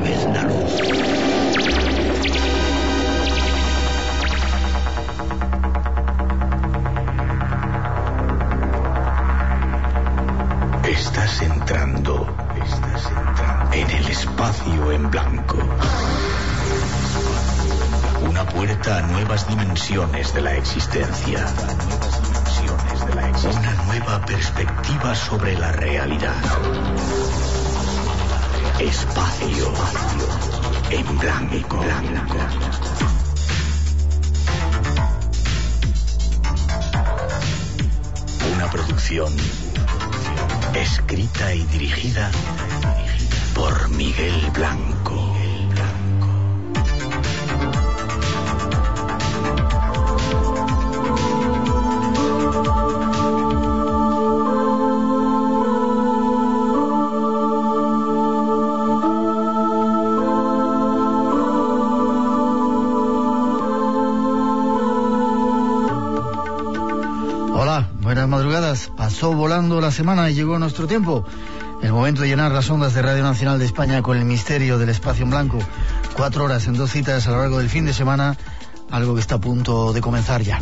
vez la luz. Estás entrando en el espacio en blanco. Una puerta a nuevas dimensiones de la existencia. Una nueva perspectiva sobre la realidad. Espacio en blanco. Una producción escrita y dirigida por Miguel Blanco. Buenas madrugadas. Pasó volando la semana y llegó nuestro tiempo. El momento de llenar las ondas de Radio Nacional de España con el misterio del espacio en blanco. 4 horas en 2 citas a lo largo del fin de semana, algo que está a punto de comenzar ya.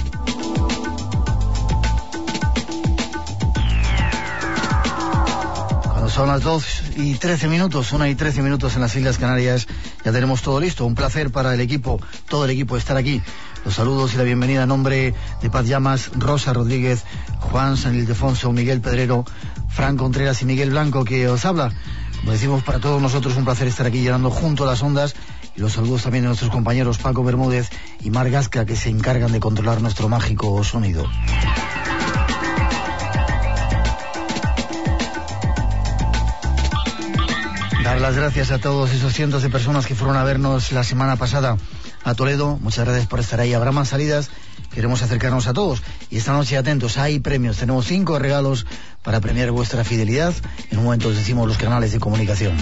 Cuando son las 2:13, 1:13 en las Islas Canarias, ya tenemos todo listo. Un placer para el equipo, todo el equipo, estar aquí. Los saludos y la bienvenida a nombre de Paz Llamas, Rosa Rodríguez, Juan San Ildefonso, Miguel Pedrero, Fran Contreras y Miguel Blanco, que os habla. Como decimos, para todos nosotros un placer estar aquí llenando junto a las ondas, y los saludos también de nuestros compañeros Paco Bermúdez y Mar Gasca, que se encargan de controlar nuestro mágico sonido. Dar las gracias a todos esos cientos de personas que fueron a vernos la semana pasada a Toledo. Muchas gracias por estar ahí. Habrá más salidas, queremos acercarnos a todos. Y esta noche atentos, hay premios. Tenemos 5 regalos para premiar vuestra fidelidad. En un momento os decimos los canales de comunicación.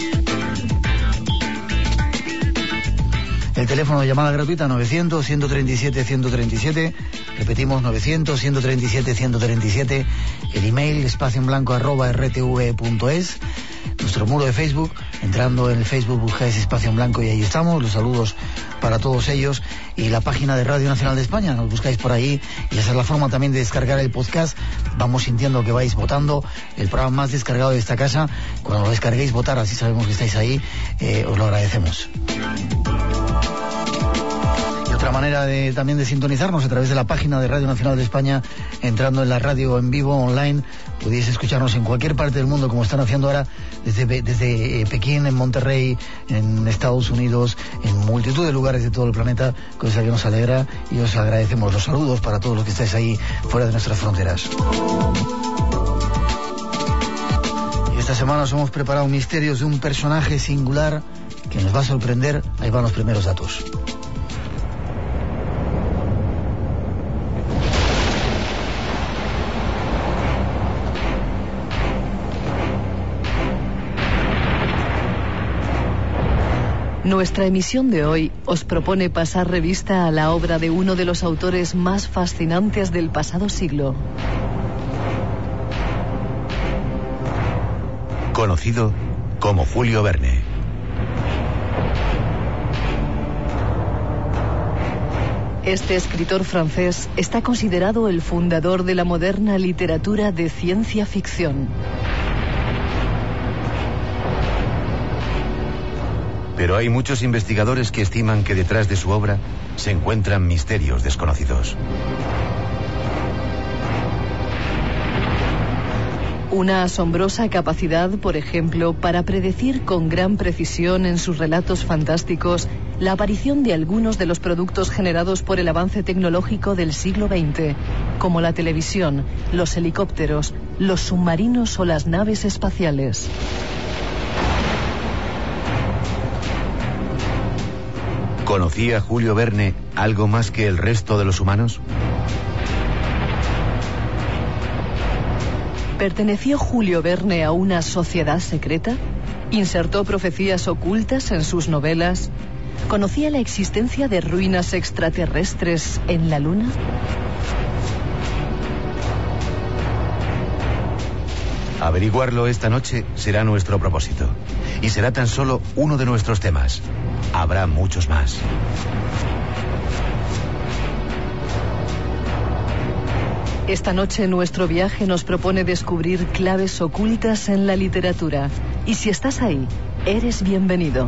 El teléfono de llamada gratuita 900-137-137. Repetimos, 900-137-137. El email espacioenblanco@rtv.es. Nuestro muro de Facebook, entrando en el Facebook buscáis Espacio en Blanco y ahí estamos. Los saludos para todos ellos. Y la página de Radio Nacional de España, nos buscáis por ahí. Y esa es la forma también de descargar el podcast. Vamos sintiendo que vais votando. El programa más descargado de esta casa. Cuando lo descarguéis, votar, así sabemos que estáis ahí. Os lo agradecemos. Otra manera también de sintonizarnos a través de la página de Radio Nacional de España, entrando en la radio en vivo online. Podéis escucharnos en cualquier parte del mundo, como están haciendo ahora desde Pekín, en Monterrey, en Estados Unidos, en multitud de lugares de todo el planeta, cosa que nos alegra, y os agradecemos. Los saludos para todos los que estáis ahí fuera de nuestras fronteras. Y esta semana os hemos preparado misterios de un personaje singular que nos va a sorprender. Ahí van los primeros datos. Nuestra emisión de hoy os propone pasar revista a la obra de uno de los autores más fascinantes del pasado siglo. Conocido como Julio Verne. Este escritor francés está considerado el fundador de la moderna literatura de ciencia ficción. Pero hay muchos investigadores que estiman que detrás de su obra se encuentran misterios desconocidos. Una asombrosa capacidad, por ejemplo, para predecir con gran precisión en sus relatos fantásticos la aparición de algunos de los productos generados por el avance tecnológico del siglo XX, como la televisión, los helicópteros, los submarinos o las naves espaciales. ¿Conocía Julio Verne algo más que el resto de los humanos? ¿Perteneció Julio Verne a una sociedad secreta? ¿Insertó profecías ocultas en sus novelas? ¿Conocía la existencia de ruinas extraterrestres en la Luna? Averiguarlo esta noche será nuestro propósito. Y será tan solo uno de nuestros temas. Habrá muchos más. Esta noche nuestro viaje nos propone descubrir claves ocultas en la literatura. Y si estás ahí, eres bienvenido.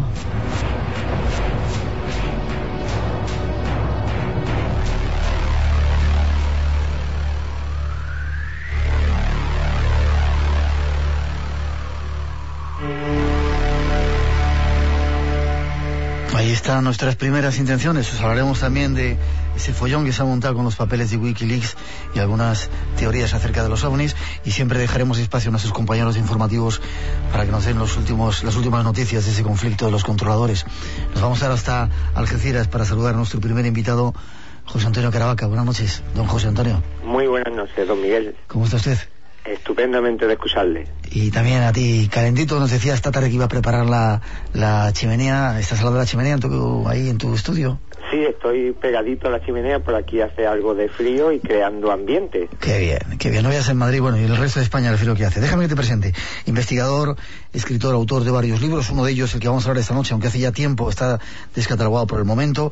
Ahí están nuestras primeras intenciones. Os hablaremos también de ese follón que se ha montado con los papeles de Wikileaks y algunas teorías acerca de los ovnis, y siempre dejaremos espacio a nuestros compañeros informativos para que nos den las últimas noticias de ese conflicto de los controladores. Nos vamos a dar hasta Algeciras para saludar a nuestro primer invitado, José Antonio Caravaca. Buenas noches, don José Antonio. Muy buenas noches, don Miguel. ¿Cómo está usted? Estupendamente de escucharle. Y también a ti, calentito, nos decía esta tarde que iba a preparar la chimenea. ¿Estás al lado de la chimenea ahí en tu estudio? Sí, estoy pegadito a la chimenea, por aquí hace algo de frío y creando ambiente. Qué bien, qué bien. No veas en Madrid, bueno, y el resto de España el frío que hace. Déjame que te presente. Investigador, escritor, autor de varios libros, uno de ellos el que vamos a hablar esta noche, aunque hace ya tiempo, está descatalogado por el momento,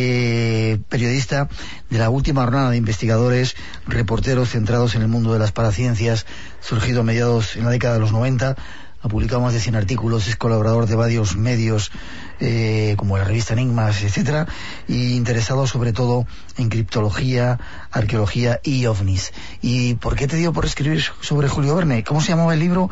periodista de la última jornada de investigadores, reporteros centrados en el mundo de las paraciencias, surgido a mediados en la década de los 90, ha publicado más de 100 artículos, es colaborador de varios medios como la revista Enigmas, etcétera, y interesado sobre todo en criptología, arqueología y ovnis. ¿Y por qué te dio por escribir sobre Julio Verne? ¿Cómo se llamaba el libro?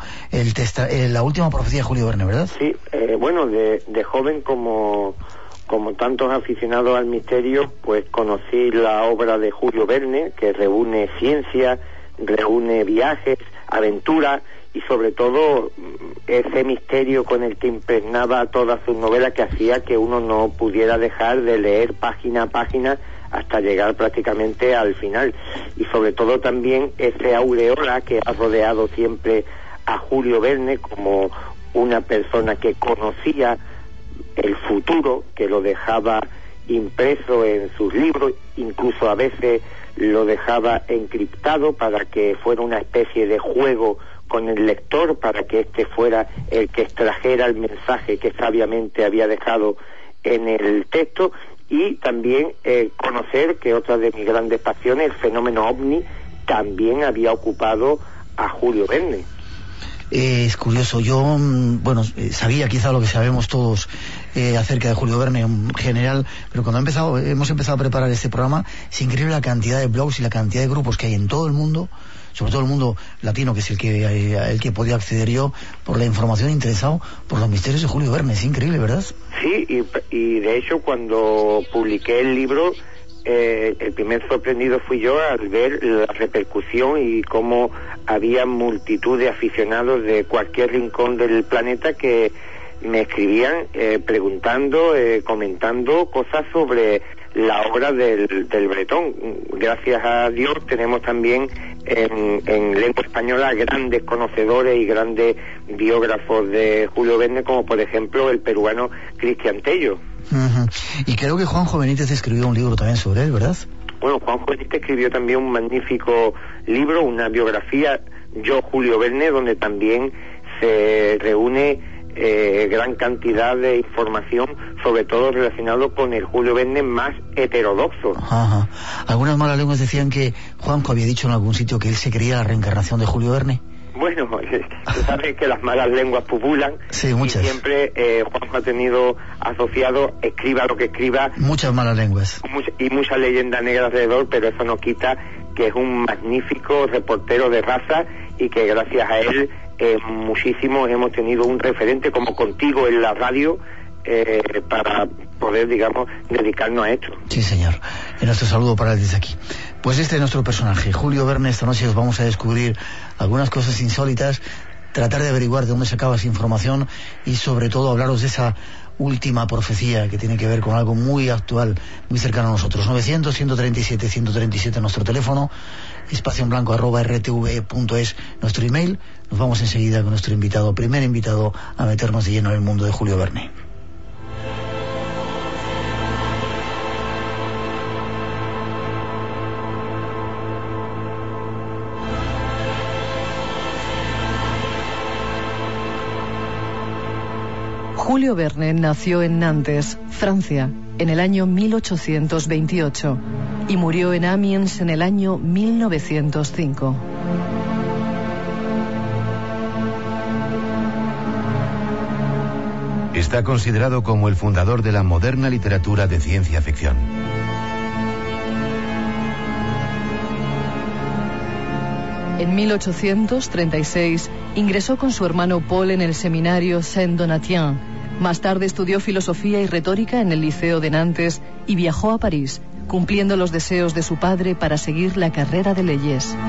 La última profecía de Julio Verne, ¿verdad? Sí, bueno, de joven como tantos aficionados al misterio, pues conocí la obra de Julio Verne, que reúne ciencia, reúne viajes, aventuras y sobre todo ese misterio con el que impregnaba todas sus novelas, que hacía que uno no pudiera dejar de leer página a página hasta llegar prácticamente al final. Y sobre todo también ese aureola que ha rodeado siempre a Julio Verne como una persona que conocía el futuro, que lo dejaba impreso en sus libros, incluso a veces lo dejaba encriptado para que fuera una especie de juego con el lector, para que éste fuera el que extrajera el mensaje que sabiamente había dejado en el texto. Y también conocer que otra de mis grandes pasiones, el fenómeno ovni, también había ocupado a Julio Verne. Es curioso, yo sabía quizá lo que sabemos todos acerca de Julio Verne en general, pero cuando hemos empezado a preparar este programa, es increíble la cantidad de blogs y la cantidad de grupos que hay en todo el mundo, sobre todo el mundo latino, que es el que podía acceder yo, por la información, interesado por los misterios de Julio Verne. Es increíble, ¿verdad? Sí, y de hecho cuando publiqué el libro, el primer sorprendido fui yo al ver la repercusión y cómo había multitud de aficionados de cualquier rincón del planeta que me escribían preguntando, comentando cosas sobre la obra del Bretón. Gracias a Dios tenemos también en lengua española grandes conocedores y grandes biógrafos de Julio Verne, como por ejemplo el peruano Cristian Tello. Uh-huh. Y creo que Juanjo Benítez escribió un libro también sobre él, ¿verdad? Bueno, Juanjo Benítez escribió también un magnífico libro, una biografía, Yo, Julio Verne, donde también se reúne gran cantidad de información, sobre todo relacionado con el Julio Verne más heterodoxo. Ajá. Algunas malas lenguas decían que Juanjo había dicho en algún sitio que él se creía la reencarnación de Julio Verne. Bueno, se sabe que las malas lenguas pupulan. Sí, muchas. Y siempre Juanjo ha tenido asociado, escriba lo que escriba, muchas malas lenguas y mucha leyenda negra alrededor, pero eso no quita que es un magnífico reportero de raza y que gracias a él muchísimos hemos tenido un referente como contigo en la radio para poder, digamos, dedicarnos a esto. Sí, señor. Y nuestro saludo para él desde aquí. Pues este es nuestro personaje, Julio Verne. Esta noche os vamos a descubrir algunas cosas insólitas, tratar de averiguar de dónde sacaba esa información y sobre todo hablaros de esa última profecía que tiene que ver con algo muy actual, muy cercano a nosotros. 900-137-137 nuestro teléfono, espacio en blanco @rtv.es nuestro email. Nos vamos enseguida con nuestro invitado, primer invitado a meternos de lleno en el mundo de Julio Verne. Julio Verne nació en Nantes, Francia, en el año 1828 y murió en Amiens en el año 1905. Está considerado como el fundador de la moderna literatura de ciencia ficción. En 1836 ingresó con su hermano Paul en el seminario Saint-Donatien. Más tarde estudió filosofía y retórica en el Liceo de Nantes y viajó a París, cumpliendo los deseos de su padre para seguir la carrera de leyes.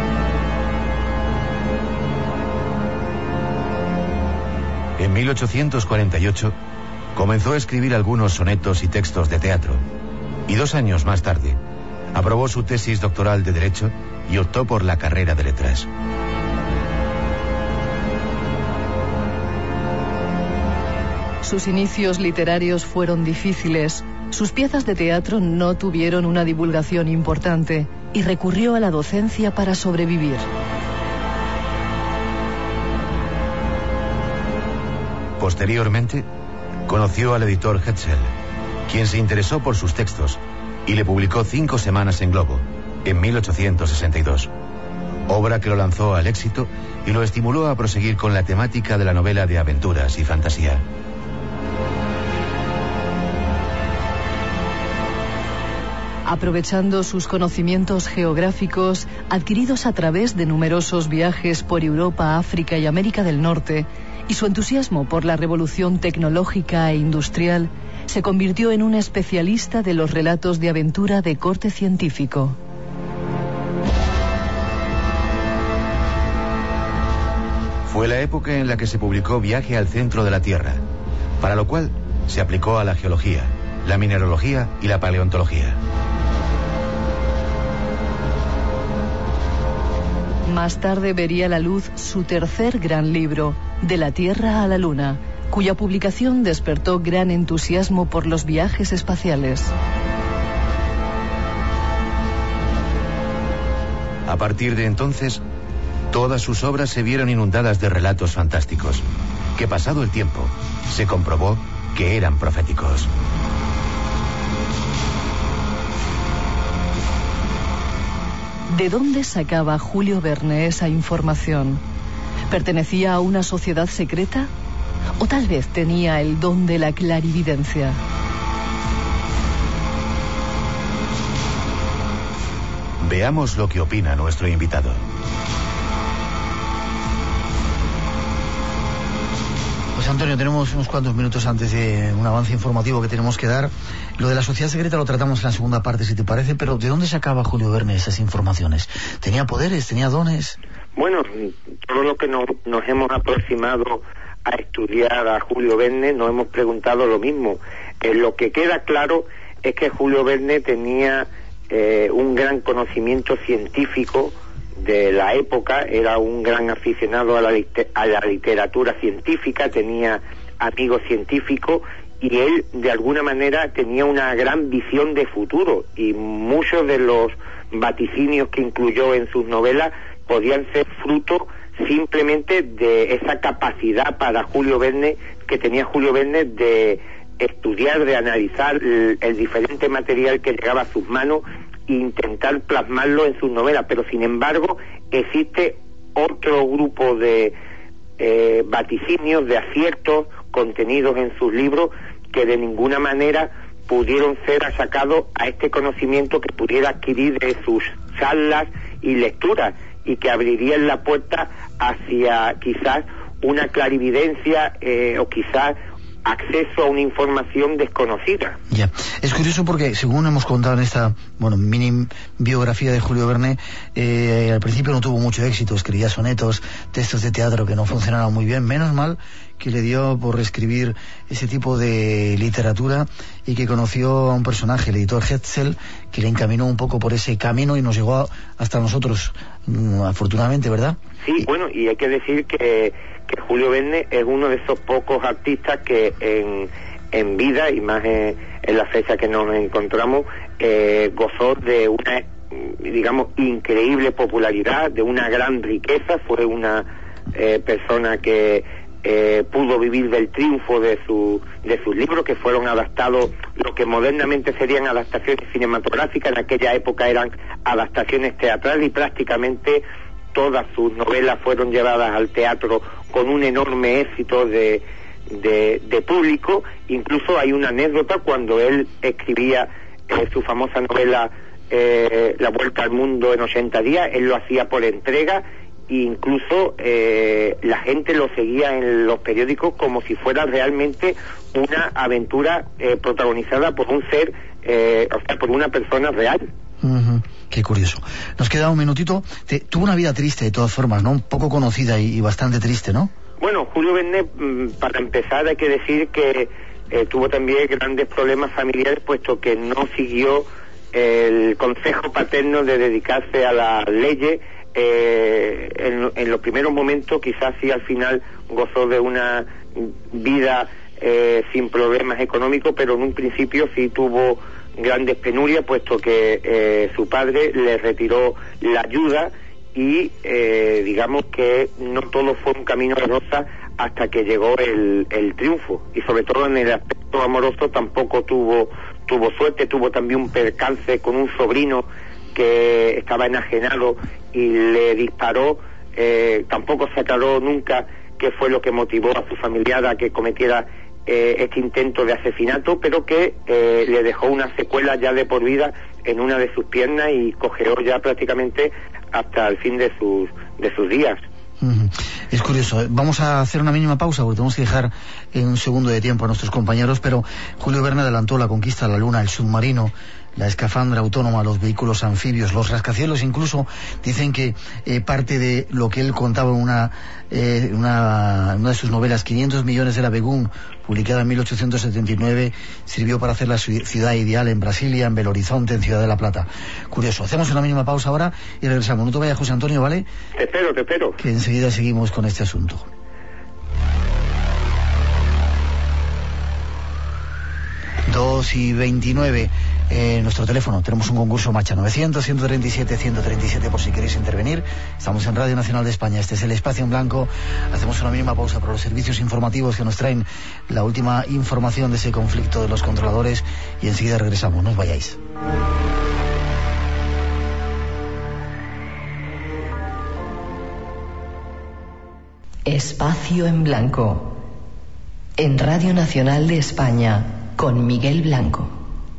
En 1848 comenzó a escribir algunos sonetos y textos de teatro, y 2 años más tarde aprobó su tesis doctoral de Derecho y optó por la carrera de Letras. Sus inicios literarios fueron difíciles. Sus piezas de teatro no tuvieron una divulgación importante y recurrió a la docencia para sobrevivir. Posteriormente, conoció al editor Hetzel, quien se interesó por sus textos y le publicó 5 semanas en Globo, en 1862. Obra que lo lanzó al éxito y lo estimuló a proseguir con la temática de la novela de aventuras y fantasía. Aprovechando sus conocimientos geográficos, adquiridos a través de numerosos viajes por Europa, África y América del Norte, y su entusiasmo por la revolución tecnológica e industrial, se convirtió en un especialista de los relatos de aventura de corte científico. Fue la época en la que se publicó Viaje al centro de la Tierra, para lo cual se aplicó a la geología, la mineralogía y la paleontología. Más tarde vería la luz su tercer gran libro, De la Tierra a la Luna, cuya publicación despertó gran entusiasmo por los viajes espaciales. A partir de entonces, todas sus obras se vieron inundadas de relatos fantásticos, que pasado el tiempo, se comprobó que eran proféticos. ¿De dónde sacaba Julio Verne esa información? ¿Pertenecía a una sociedad secreta? ¿O tal vez tenía el don de la clarividencia? Veamos lo que opina nuestro invitado. Pues Antonio, tenemos unos cuantos minutos antes de un avance informativo que tenemos que dar. Lo de la sociedad secreta lo tratamos en la segunda parte, si te parece, pero ¿de dónde sacaba Julio Verne esas informaciones? ¿Tenía poderes? ¿Tenía dones? Bueno, todo lo que nos hemos aproximado a estudiar a Julio Verne nos hemos preguntado lo mismo. Lo que queda claro es que Julio Verne tenía un gran conocimiento científico de la época, era un gran aficionado a la literatura científica, tenía amigos científicos y él de alguna manera tenía una gran visión de futuro, y muchos de los vaticinios que incluyó en sus novelas podían ser fruto simplemente de esa capacidad para Julio Verne que tenía Julio Verne de estudiar, de analizar el diferente material que llegaba a sus manos e intentar plasmarlo en sus novelas. Pero sin embargo existe otro grupo de vaticinios, de aciertos contenidos en sus libros que de ninguna manera pudieron ser achacados a este conocimiento que pudiera adquirir de sus charlas y lecturas, y que abrirían la puerta hacia quizás una clarividencia o quizás acceso a una información desconocida. Ya, es curioso porque según hemos contado en esta mini biografía de Julio Verne, al principio no tuvo mucho éxito, escribía sonetos, textos de teatro que no funcionaban muy bien, menos mal que le dio por escribir ese tipo de literatura y que conoció a un personaje, el editor Hetzel, que le encaminó un poco por ese camino y nos llegó hasta nosotros, afortunadamente, ¿verdad? Sí, bueno, y hay que decir que Julio Verne es uno de esos pocos artistas que en vida, y más en la fecha que nos encontramos, gozó de una, digamos, increíble popularidad, de una gran riqueza. Fue una persona que pudo vivir del triunfo de sus libros, que fueron adaptados, lo que modernamente serían adaptaciones cinematográficas. En aquella época eran adaptaciones teatrales, y prácticamente todas sus novelas fueron llevadas al teatro con un enorme éxito de público. Incluso hay una anécdota: cuando él escribía su famosa novela La Vuelta al Mundo en 80 días, él lo hacía por entrega, e incluso la gente lo seguía en los periódicos como si fuera realmente una aventura protagonizada por un ser, o sea, por una persona real. Uh-huh. Qué curioso. Nos queda un minutito. Tuvo una vida triste, de todas formas, ¿no? Un poco conocida y bastante triste, ¿no? Bueno, Julio Verne, para empezar, hay que decir que tuvo también grandes problemas familiares, puesto que no siguió el consejo paterno de dedicarse a las leyes. En los primeros momentos, quizás sí, al final gozó de una vida sin problemas económicos, pero en un principio sí tuvo grandes penurias, puesto que su padre le retiró la ayuda, y digamos que no todo fue un camino de rosas hasta que llegó el triunfo. Y sobre todo en el aspecto amoroso tampoco tuvo suerte. Tuvo también un percance con un sobrino que estaba enajenado y le disparó. Tampoco se aclaró nunca qué fue lo que motivó a su familiar a que cometiera este intento de asesinato, pero que le dejó una secuela ya de por vida en una de sus piernas, y cojeó ya prácticamente hasta el fin de sus días. Es curioso. Vamos a hacer una mínima pausa porque tenemos que dejar en un segundo de tiempo a nuestros compañeros, pero Julio Verne adelantó la conquista de la Luna, el submarino, la escafandra autónoma, los vehículos anfibios, los rascacielos. Incluso dicen que parte de lo que él contaba en una de sus novelas, 500 millones de la Begún, publicada en 1879, sirvió para hacer la ciudad ideal en Brasilia, en Belo Horizonte, en Ciudad de la Plata. Curioso. Hacemos una mínima pausa ahora y regresamos. No te vayas, José Antonio, ¿vale? Te espero. Que enseguida seguimos con este asunto. 2:29. Nuestro teléfono, tenemos un concurso marcha, 900-137-137, por si queréis intervenir. Estamos en Radio Nacional de España, este es el Espacio en Blanco. Hacemos una mínima pausa para los servicios informativos que nos traen la última información de ese conflicto de los controladores, y enseguida regresamos, no os vayáis. Espacio en Blanco, en Radio Nacional de España, con Miguel Blanco.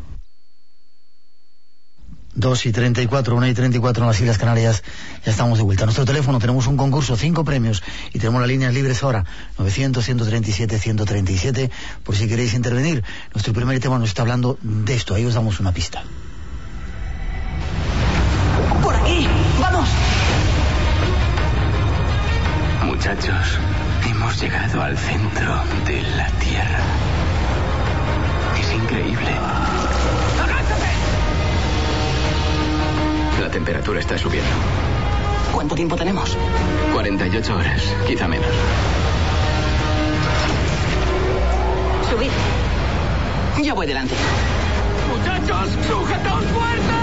2:34, 1:34 en las Islas Canarias. Ya estamos de vuelta. Nuestro teléfono, tenemos un concurso, 5 premios, y tenemos las líneas libres ahora, 900-137-137, por si queréis intervenir. Nuestro primer tema nos está hablando de esto, ahí os damos una pista. ¡Por aquí! ¡Vamos! Muchachos, hemos llegado al centro de la Tierra. Es increíble. La temperatura está subiendo. ¿Cuánto tiempo tenemos? 48 horas, quizá menos. Subid. Yo voy delante. ¡Muchachos, sujetaos fuerte!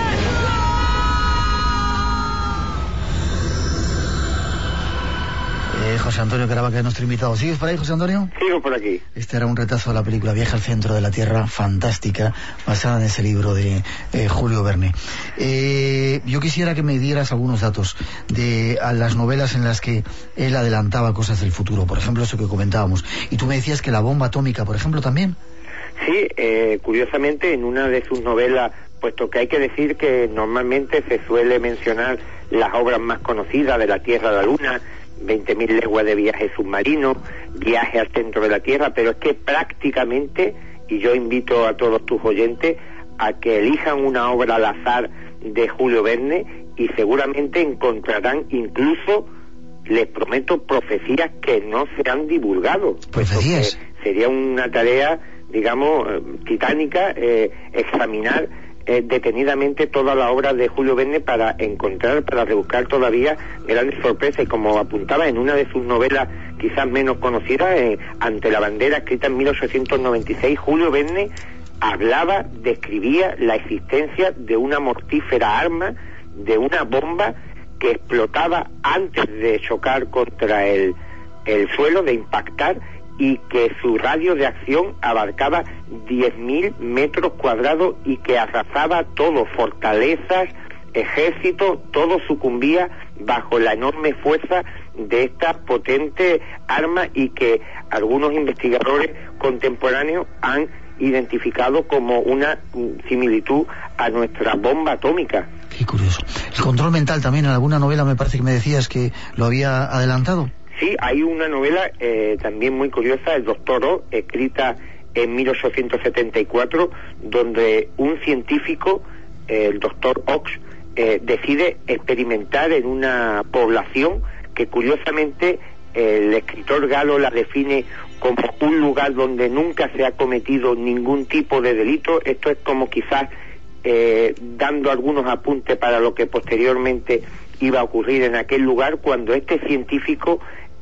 José Antonio Caravaca es nuestro invitado. ¿Sigues por ahí, José Antonio? Sigo por aquí. Este era un retazo de la película Viaje al centro de la Tierra, fantástica, basada en ese libro de Julio Verne. Yo quisiera que me dieras algunos datos de las novelas en las que él adelantaba cosas del futuro, por ejemplo, eso que comentábamos. Y tú me decías que la bomba atómica, por ejemplo, también. Sí, curiosamente en una de sus novelas, puesto que hay que decir que normalmente se suele mencionar las obras más conocidas, de la Tierra a la Luna, 20.000 leguas de viaje submarino, Viaje al centro de la Tierra, pero es que prácticamente, y yo invito a todos tus oyentes a que elijan una obra al azar de Julio Verne, y seguramente encontrarán incluso, les prometo, profecías que no se han divulgado. ¿Profecías? Sería una tarea, digamos, titánica, examinar detenidamente toda la obra de Julio Verne para encontrar, para rebuscar todavía grandes sorpresas. Y como apuntaba en una de sus novelas quizás menos conocidas, Ante la bandera, escrita en 1896, Julio Verne describía la existencia de una mortífera arma, de una bomba que explotaba antes de chocar contra el el suelo, de impactar, y que su radio de acción abarcaba 10.000 metros cuadrados y que arrasaba todo, fortalezas, ejército, todo sucumbía bajo la enorme fuerza de esta potente arma, y que algunos investigadores contemporáneos han identificado como una similitud a nuestra bomba atómica. Qué curioso. El control mental también, en alguna novela me parece que me decías que lo había adelantado. Sí, hay una novela también muy curiosa, El Doctor O, escrita en 1874, donde un científico, el Doctor Ox, decide experimentar en una población que curiosamente el escritor galo la define como un lugar donde nunca se ha cometido ningún tipo de delito. Esto es como quizás dando algunos apuntes para lo que posteriormente iba a ocurrir en aquel lugar, cuando este científico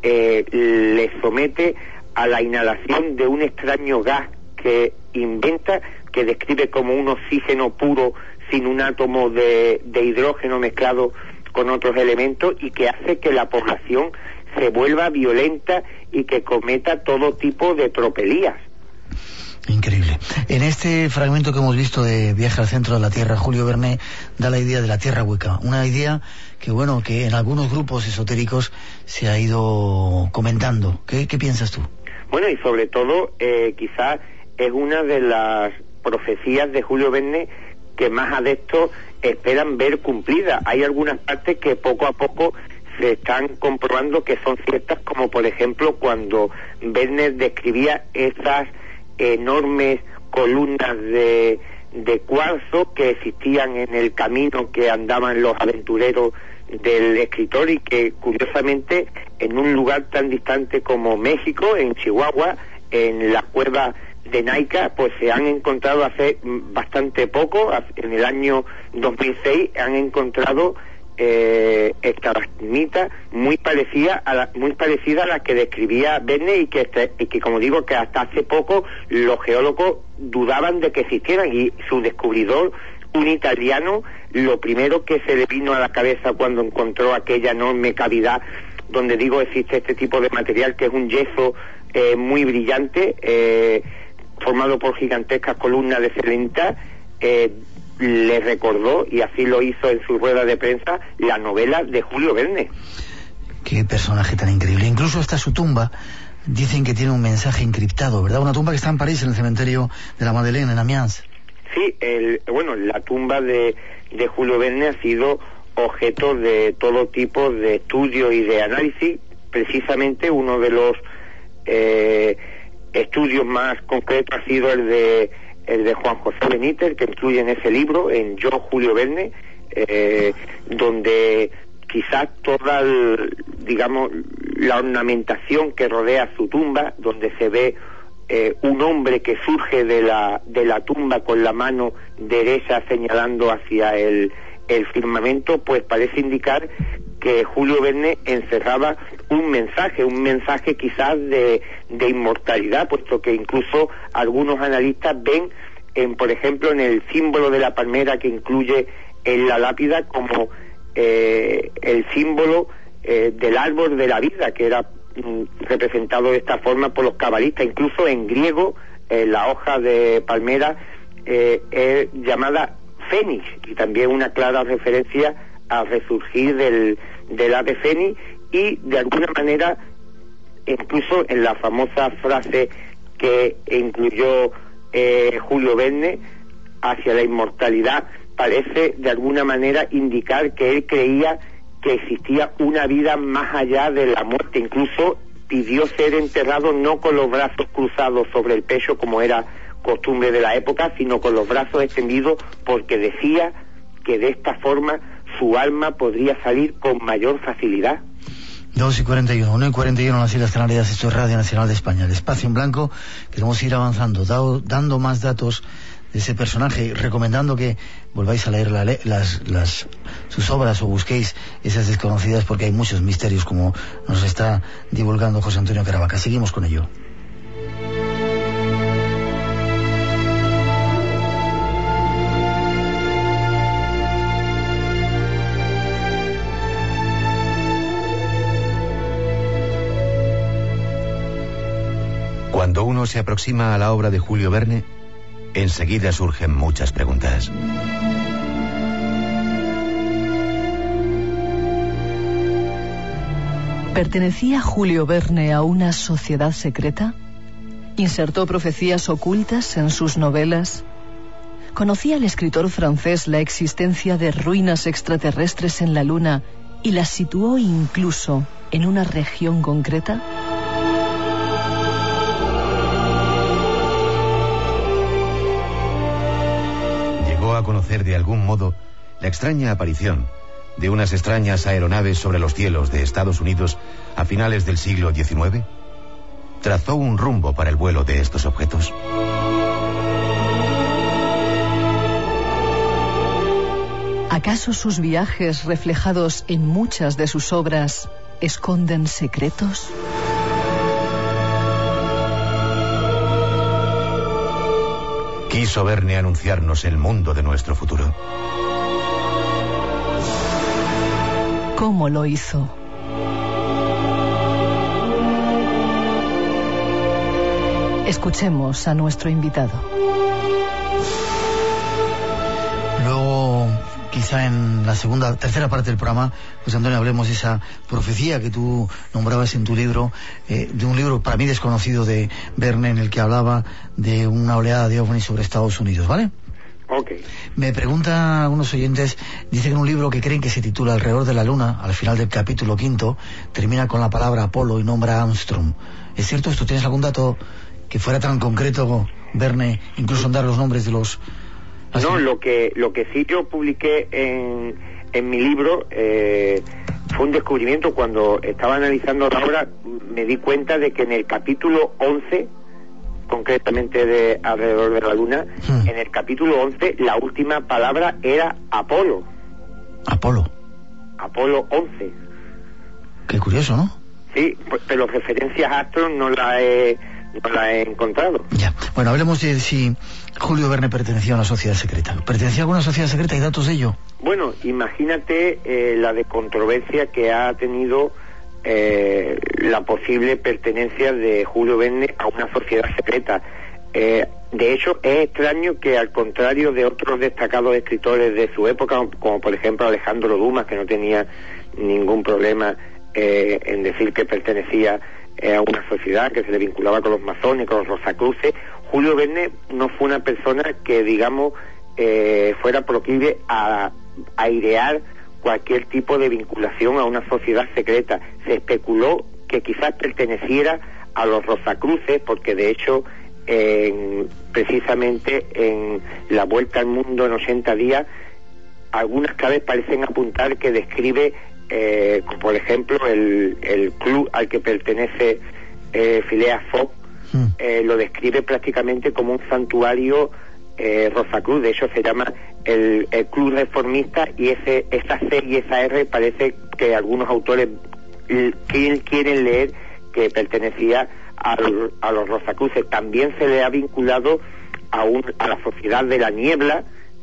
le somete a la inhalación de un extraño gas que inventa, que describe como un oxígeno puro sin un átomo de hidrógeno mezclado con otros elementos, y que hace que la población se vuelva violenta y que cometa todo tipo de tropelías. Increíble. En este fragmento que hemos visto de Viaje al centro de la Tierra, Julio Verne da la idea de la Tierra hueca, una idea que, bueno, que en algunos grupos esotéricos se ha ido comentando. ¿Qué piensas tú? Bueno, y sobre todo, quizás es una de las profecías de Julio Verne que más adeptos esperan ver cumplida. Hay algunas partes que poco a poco se están comprobando que son ciertas, como por ejemplo cuando Verne describía esas enormes columnas de cuarzo que existían en el camino que andaban los aventureros del escritor, y que curiosamente en un lugar tan distante como México, en Chihuahua, en la cueva de Naica, pues se han encontrado hace bastante poco, en el año 2006, han encontrado esta ermita muy parecida a la que describía Verne, y que como digo, que hasta hace poco los geólogos dudaban de que existieran, y su descubridor, un italiano, lo primero que se le vino a la cabeza cuando encontró aquella enorme cavidad donde, digo, existe este tipo de material, que es un yeso muy brillante, formado por gigantescas columnas de selenita, le recordó, y así lo hizo en su rueda de prensa, la novela de Julio Verne. Qué personaje tan increíble. Incluso hasta su tumba dicen que tiene un mensaje encriptado, ¿verdad? Una tumba que está en París, en el cementerio de la Madeleine, en Amiens. Sí, la tumba de Julio Verne ha sido objeto de todo tipo de estudios y de análisis. Precisamente uno de los estudios más concretos ha sido el de Juan José Benítez, que incluye en ese libro, en Yo, Julio Verne, donde quizás toda, la ornamentación que rodea su tumba, donde se ve un hombre que surge de la tumba con la mano derecha señalando hacia el firmamento, pues parece indicar que Julio Verne encerraba un mensaje quizás de inmortalidad, puesto que incluso algunos analistas ven, por ejemplo, en el símbolo de la palmera que incluye en la lápida, como el símbolo del árbol de la vida, que era representado de esta forma por los cabalistas. Incluso en griego, la hoja de palmera es llamada fénix, y también una clara referencia al resurgir del ave fénix, y de alguna manera, incluso en la famosa frase que incluyó Julio Verne hacia la inmortalidad, parece de alguna manera indicar que él creía que existía una vida más allá de la muerte. Incluso pidió ser enterrado no con los brazos cruzados sobre el pecho, como era costumbre de la época, sino con los brazos extendidos, porque decía que de esta forma su alma podría salir con mayor facilidad. 2:41, 1:41 en las Islas Canarias. Esto es Radio Nacional de España, el espacio en blanco. Queremos ir avanzando, dando más datos de ese personaje, recomendando que volváis a leer sus obras, o busquéis esas desconocidas, porque hay muchos misterios, como nos está divulgando José Antonio Caravaca. Seguimos con ello. uno se aproxima a la obra de Julio Verne, enseguida surgen muchas preguntas. ¿Pertenecía Julio Verne a una sociedad secreta? ¿Insertó profecías ocultas en sus novelas? ¿Conocía el escritor francés la existencia de ruinas extraterrestres en la Luna y las situó incluso en una región concreta? Llegó a conocer de algún modo la extraña aparición de unas extrañas aeronaves sobre los cielos de Estados Unidos a finales del siglo XIX. Trazó un rumbo para el vuelo de estos objetos. ¿Acaso sus viajes, reflejados en muchas de sus obras, esconden secretos? Quiso Verne anunciarnos el mundo de nuestro futuro. ¿Cómo lo hizo? Escuchemos a nuestro invitado. Luego, quizá en la tercera parte del programa, pues Antonio, hablemos de esa profecía que tú nombrabas en tu libro, de un libro para mí desconocido de Verne, en el que hablaba de una oleada de ovnis sobre Estados Unidos, ¿vale? Ok. Me preguntan algunos oyentes, dicen en un libro que creen que se titula Alrededor de la Luna, al final del capítulo 5, termina con la palabra Apolo y nombra a Armstrong. ¿Es cierto esto? ¿Tienes algún dato que fuera tan concreto, Verne, incluso en dar los nombres de los... No, lo que sí yo publiqué en mi libro fue un descubrimiento. Cuando estaba analizando la obra, me di cuenta de que en el capítulo 11, concretamente de Alrededor de la Luna, en el capítulo 11 la última palabra era Apolo. Apolo 11. Qué curioso, ¿no? Sí, pero referencias a Astro no la he encontrado. Ya. Bueno, hablemos de si Julio Verne pertenecía a una sociedad secreta. ¿Pertenecía a alguna sociedad secreta? ¿Hay datos de ello? Bueno, imagínate la de controversia que ha tenido la posible pertenencia de Julio Verne a una sociedad secreta. De hecho, es extraño que, al contrario de otros destacados escritores de su época, como por ejemplo Alejandro Dumas, que no tenía ningún problema en decir que pertenecía a una sociedad que se le vinculaba con los masones, con los rosacruces, Julio Verne no fue una persona que, digamos, fuera proclive a airear cualquier tipo de vinculación a una sociedad secreta. Se especuló que quizás perteneciera a los rosacruces, porque de hecho precisamente en La Vuelta al Mundo en 80 días algunas claves parecen apuntar que describe como por ejemplo el club al que pertenece Phileas Fogg, lo describe prácticamente como un santuario Rosacruz. De hecho se llama el Club Reformista, y esa C y esa R parece que algunos autores quieren leer que pertenecía a los Rosacruces. También se le ha vinculado a la Sociedad de la Niebla,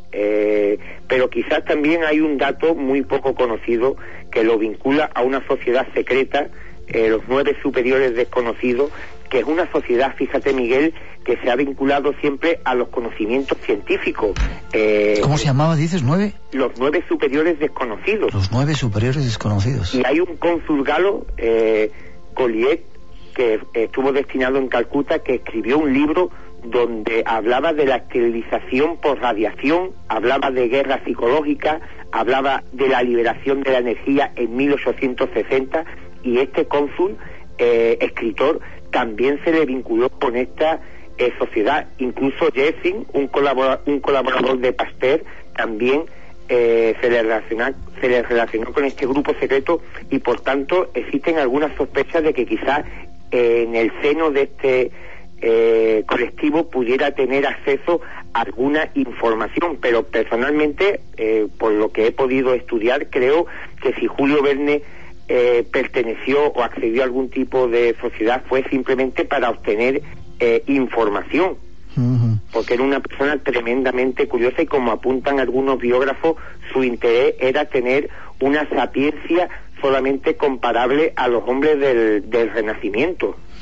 pero quizás también hay un dato muy poco conocido que lo vincula a una sociedad secreta, los 9 superiores desconocidos, que es una sociedad, fíjate Miguel, que se ha vinculado siempre a los conocimientos científicos. ¿Cómo se llamaba, dices, 9? Los 9 superiores desconocidos. Los 9 superiores desconocidos. Y hay un cónsul galo, Collier, que estuvo destinado en Calcuta, que escribió un libro donde hablaba de la esterilización por radiación, hablaba de guerra psicológica, hablaba de la liberación de la energía en 1860, y este cónsul, escritor, también se le vinculó con esta sociedad. Incluso Jessing, un colaborador de Pasteur, también se le relacionó con este grupo secreto, y por tanto existen algunas sospechas de que quizás en el seno de este colectivo pudiera tener acceso a alguna información. Pero personalmente, por lo que he podido estudiar, creo que si Julio Verne perteneció o accedió a algún tipo de sociedad fue simplemente para obtener información, porque era una persona tremendamente curiosa, y como apuntan algunos biógrafos, su interés era tener una sapiencia solamente comparable a los hombres del Renacimiento.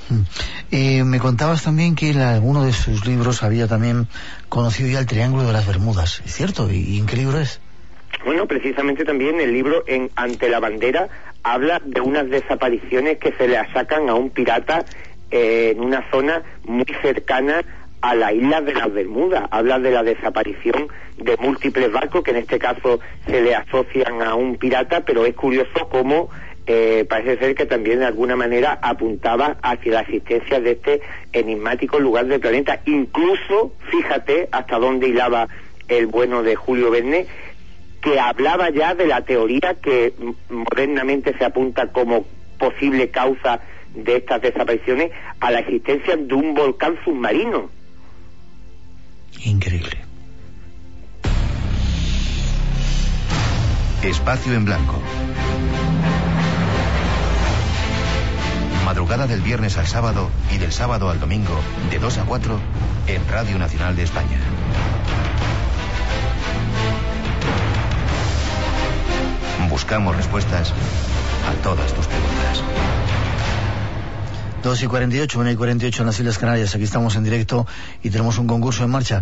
Me contabas también que en alguno de sus libros había también conocido ya el Triángulo de las Bermudas, ¿es cierto? ¿Y en qué libro es? Bueno, precisamente también el libro Ante la Bandera habla de unas desapariciones que se le achacan a un pirata en una zona muy cercana a la isla de las Bermudas. Habla de la desaparición de múltiples barcos que en este caso se le asocian a un pirata, pero es curioso cómo parece ser que también de alguna manera apuntaba hacia la existencia de este enigmático lugar del planeta. Incluso, fíjate hasta dónde hilaba el bueno de Julio Verne, que hablaba ya de la teoría que modernamente se apunta como posible causa de estas desapariciones, a la existencia de un volcán submarino. Increíble. Espacio en blanco. Madrugada del viernes al sábado y del sábado al domingo, de 2 a 4, en Radio Nacional de España. Buscamos respuestas a todas tus preguntas. 2:48, 1:48 en las Islas Canarias. Aquí estamos en directo y tenemos un concurso en marcha.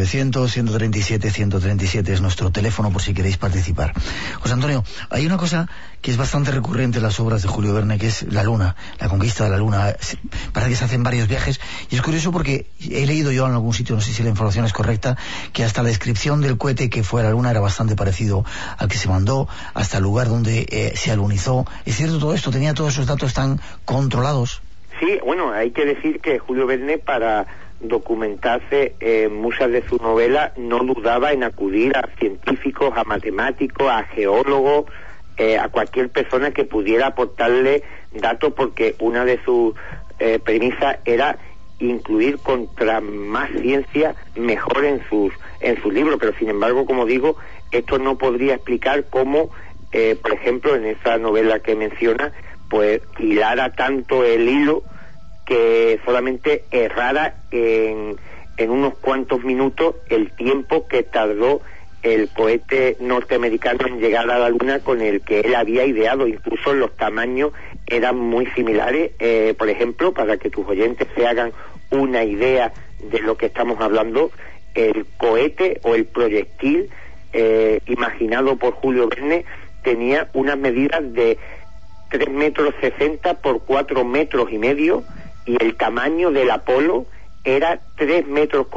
900-137-137 es nuestro teléfono por si queréis participar. José Antonio, hay una cosa que es bastante recurrente en las obras de Julio Verne, que es la Luna, la conquista de la Luna. Parece que se hacen varios viajes y es curioso porque he leído yo en algún sitio, no sé si la información es correcta, que hasta la descripción del cohete que fue a la Luna era bastante parecido al que se mandó, hasta el lugar donde se alunizó. ¿Es cierto todo esto? ¿Tenía todos esos datos tan controlados? Sí, bueno, hay que decir que Julio Verne, para documentarse en muchas de sus novelas, no dudaba en acudir a científicos, a matemáticos, a geólogos, a cualquier persona que pudiera aportarle datos, porque una de sus premisas era incluir contra más ciencia mejor en sus libros. Pero sin embargo, como digo, esto no podría explicar cómo, por ejemplo, en esa novela que menciona, pues hilara tanto el hilo que solamente errara en unos cuantos minutos el tiempo que tardó el cohete norteamericano en llegar a la Luna con el que él había ideado. Incluso los tamaños eran muy similares. Por ejemplo, para que tus oyentes se hagan una idea de lo que estamos hablando, el cohete o el proyectil imaginado por Julio Verne tenía unas medidas de 3,60 metros por 4,5 metros, y el tamaño del Apolo era 3,36 metros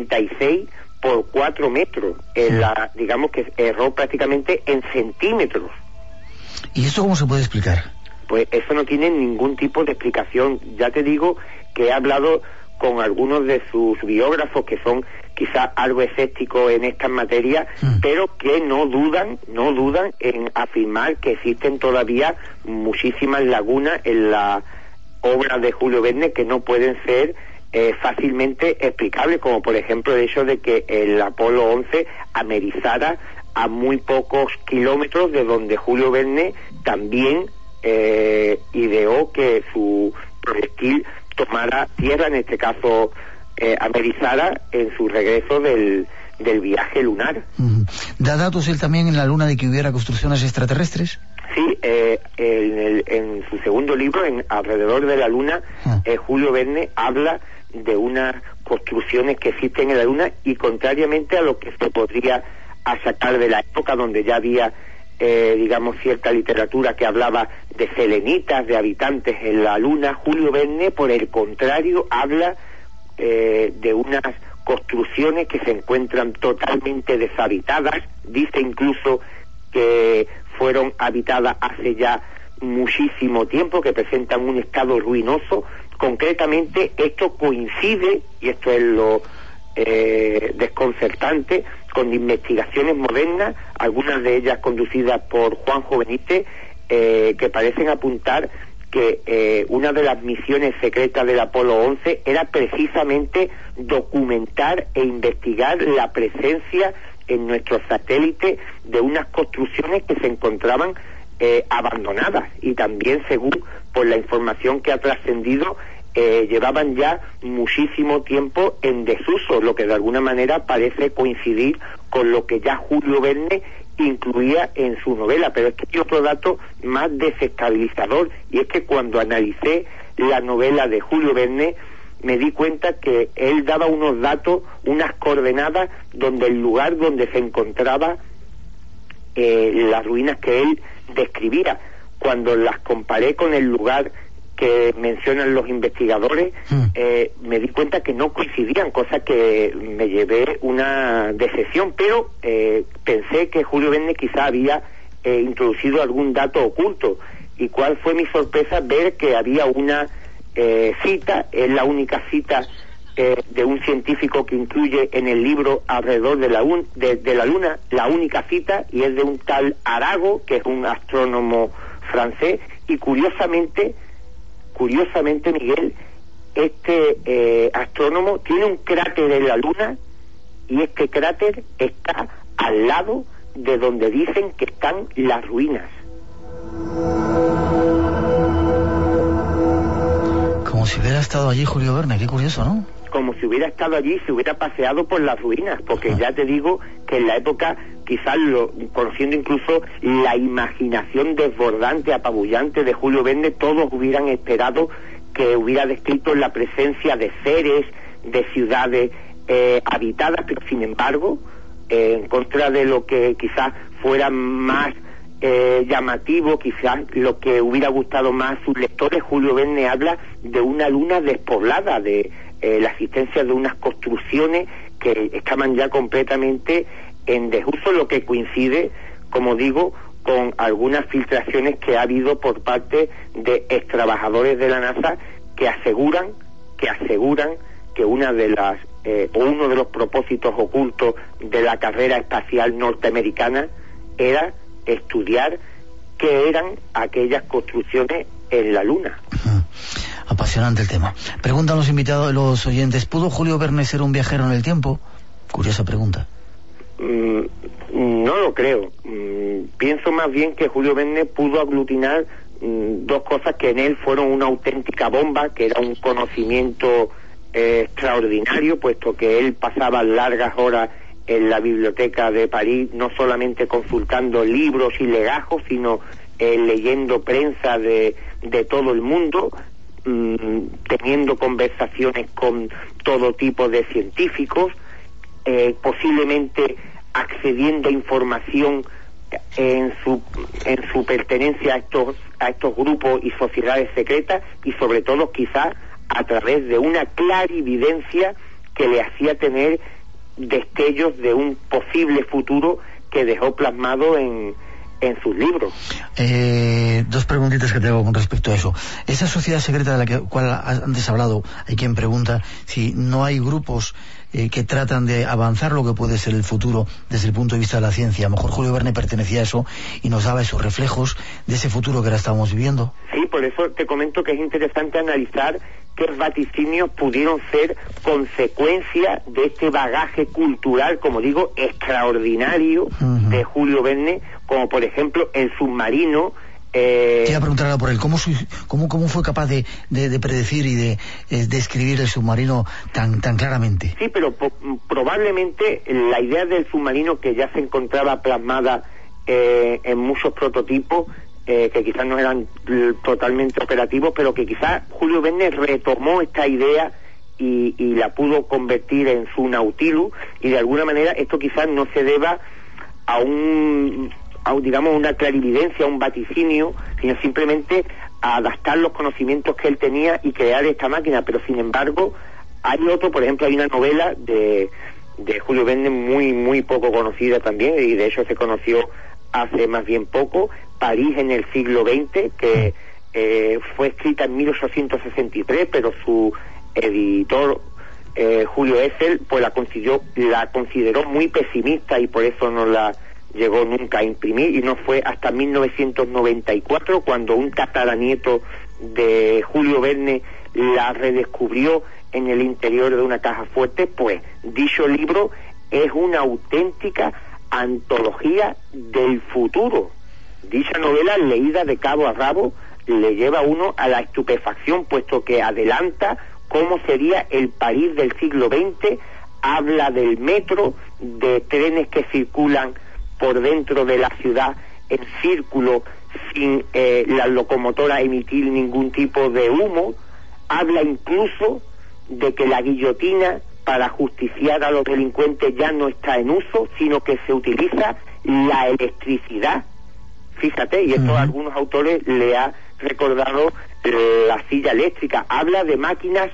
por 4 metros. Digamos que erró prácticamente en centímetros. ¿Y eso cómo se puede explicar? Pues eso no tiene ningún tipo de explicación. Ya te digo que he hablado con algunos de sus biógrafos que son quizá algo escépticos en estas materias, pero que no dudan en afirmar que existen todavía muchísimas lagunas en la obra de Julio Verne que no pueden ser fácilmente explicables, como por ejemplo el hecho de que el Apolo 11 amerizara a muy pocos kilómetros de donde Julio Verne también ideó que su proyectil tomara tierra, en este caso amerizara en su regreso del viaje lunar. ¿Da datos él también en la Luna de que hubiera construcciones extraterrestres? Sí, en su segundo libro, en Alrededor de la Luna, Julio Verne habla de unas construcciones que existen en la Luna, y contrariamente a lo que se podría achacar de la época, donde ya había digamos cierta literatura que hablaba de selenitas, de habitantes en la Luna, Julio Verne por el contrario habla de unas construcciones que se encuentran totalmente deshabitadas. Dice incluso que fueron habitadas hace ya muchísimo tiempo, que presentan un estado ruinoso. Concretamente esto coincide, y esto es lo desconcertante, con investigaciones modernas, algunas de ellas conducidas por Juanjo Benítez, que parecen apuntar que una de las misiones secretas del Apolo 11 era precisamente documentar e investigar la presencia en nuestro satélite de unas construcciones que se encontraban abandonadas, y también, según por la información que ha trascendido, llevaban ya muchísimo tiempo en desuso, lo que de alguna manera parece coincidir con lo que ya Julio Verne incluía en su novela. Pero es que hay otro dato más desestabilizador, y es que cuando analicé la novela de Julio Verne, me di cuenta que él daba unos datos, unas coordenadas, donde el lugar donde se encontraba las ruinas que él describía. Cuando las comparé con el lugar que mencionan los investigadores, me di cuenta que no coincidían, cosa que me llevé una decepción, pero pensé que Julio Verne quizá había introducido algún dato oculto. ¿Y cuál fue mi sorpresa? Ver que había una cita, es la única cita de un científico que incluye en el libro alrededor de la Luna, la única cita, y es de un tal Arago, que es un astrónomo francés, y curiosamente, Miguel, este astrónomo tiene un cráter en la Luna, y este cráter está al lado de donde dicen que están las ruinas. Como si hubiera estado allí Julio Verne, qué curioso, ¿no? Como si hubiera estado allí, se hubiera paseado por las ruinas, porque ya te digo que en la época, quizás conociendo incluso la imaginación desbordante, apabullante de Julio Verne, todos hubieran esperado que hubiera descrito la presencia de seres, de ciudades habitadas, pero sin embargo, en contra de lo que quizás fuera más llamativo, quizás lo que hubiera gustado más a sus lectores, Julio Verne habla de una luna despoblada, de la existencia de unas construcciones que estaban ya completamente en desuso, lo que coincide, como digo, con algunas filtraciones que ha habido por parte de extrabajadores de la NASA que aseguran que una de las o uno de los propósitos ocultos de la carrera espacial norteamericana era estudiar qué eran aquellas construcciones en la Luna. Apasionante el tema. Preguntan los invitados, los oyentes, ¿pudo Julio Verne ser un viajero en el tiempo? Curiosa pregunta. No lo creo. Pienso más bien que Julio Verne pudo aglutinar dos cosas que en él fueron una auténtica bomba, que era un conocimiento extraordinario, puesto que él pasaba largas horas en la biblioteca de París, no solamente consultando libros y legajos, sino leyendo prensa de todo el mundo, teniendo conversaciones con todo tipo de científicos, posiblemente accediendo a información en su pertenencia a estos grupos y sociedades secretas, y sobre todo quizás a través de una clarividencia que le hacía tener destellos de un posible futuro que dejó plasmado en sus libros. Dos preguntitas que tengo con respecto a eso. Esa sociedad secreta de la cual antes he hablado, hay quien pregunta si no hay grupos que tratan de avanzar lo que puede ser el futuro desde el punto de vista de la ciencia. A lo mejor Julio Verne pertenecía a eso y nos daba esos reflejos de ese futuro que ahora estamos viviendo. Sí, por eso te comento que es interesante analizar qué vaticinios pudieron ser consecuencia de este bagaje cultural, como digo, extraordinario de Julio Verne, como por ejemplo el submarino. Te iba a preguntar ahora por él, ¿cómo fue capaz de predecir y de describir el submarino tan claramente? Sí, pero probablemente la idea del submarino, que ya se encontraba plasmada en muchos prototipos, que quizás no eran totalmente operativos, pero que quizás Julio Verne retomó esta idea y la pudo convertir en su Nautilus, y de alguna manera esto quizás no se deba a una clarividencia, a un vaticinio, sino simplemente a adaptar los conocimientos que él tenía y crear esta máquina. Pero sin embargo, hay otro, por ejemplo, hay una novela de Julio Verne muy poco conocida también, y de hecho se conoció hace más bien poco, París en el siglo XX, que fue escrita en 1863, pero su editor Julio Essel pues la consideró muy pesimista, y por eso no la llegó nunca a imprimir, y no fue hasta 1994 cuando un tataranieto de Julio Verne la redescubrió en el interior de una caja fuerte. Pues dicho libro es una auténtica antología del futuro. Dicha novela, leída de cabo a rabo, le lleva a uno a la estupefacción, puesto que adelanta cómo sería el París del siglo XX, habla del metro, de trenes que circulan por dentro de la ciudad en círculo sin la locomotora emitir ningún tipo de humo, habla incluso de que la guillotina para justiciar a los delincuentes ya no está en uso, sino que se utiliza la electricidad. Fíjate, y esto a algunos autores le ha recordado la silla eléctrica. Habla de máquinas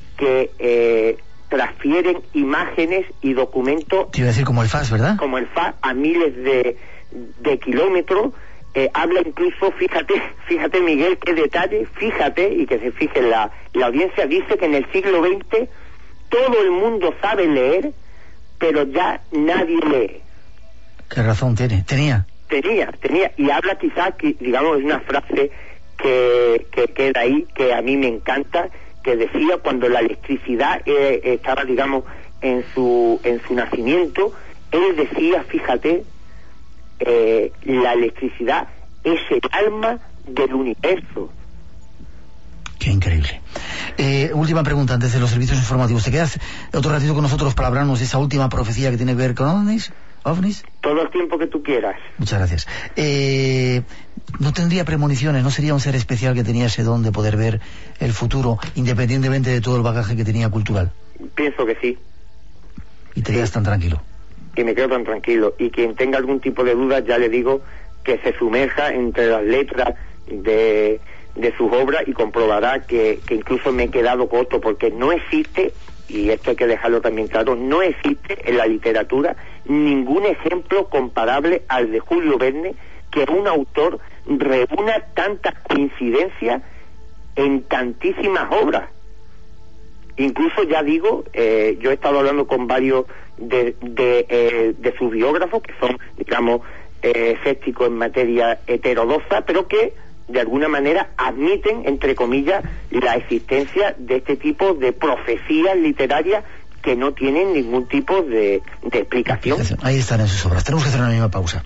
que transfieren imágenes y documentos. Te iba a decir como el FAS, ¿verdad? Como el FAS, a miles de kilómetros. Habla incluso, fíjate Miguel, qué detalle, fíjate, y que se fije la audiencia, dice que en el siglo XX todo el mundo sabe leer, pero ya nadie lee. ¿Qué razón tenía? Y habla quizás, digamos, de una frase que queda ahí, que a mí me encanta, que decía cuando la electricidad estaba, digamos, en su nacimiento, él decía, fíjate, la electricidad es el alma del universo. Qué increíble. Última pregunta antes de los servicios informativos. ¿Te quedas otro ratito con nosotros para hablarnos de esa última profecía que tiene que ver con ovnis? Todo el tiempo que tú quieras. Muchas gracias. ¿No tendría premoniciones? ¿No sería un ser especial que tenía ese don de poder ver el futuro, independientemente de todo el bagaje que tenía cultural? Pienso que sí. ¿Y te quedas tan tranquilo? Y me quedo tan tranquilo. Y quien tenga algún tipo de duda, ya le digo que se sumerja entre las letras de sus obras y comprobará que incluso me he quedado corto, porque no existe, y esto hay que dejarlo también claro, no existe en la literatura ningún ejemplo comparable al de Julio Verne, que un autor reúna tantas coincidencias en tantísimas obras. Incluso, ya digo, yo he estado hablando con varios de sus biógrafos, que son, digamos, escépticos en materia heterodoxa, pero que de alguna manera admiten, entre comillas, la existencia de este tipo de profecías literarias que no tienen ningún tipo de explicación. Ahí están en sus obras. Tenemos que hacer una misma pausa.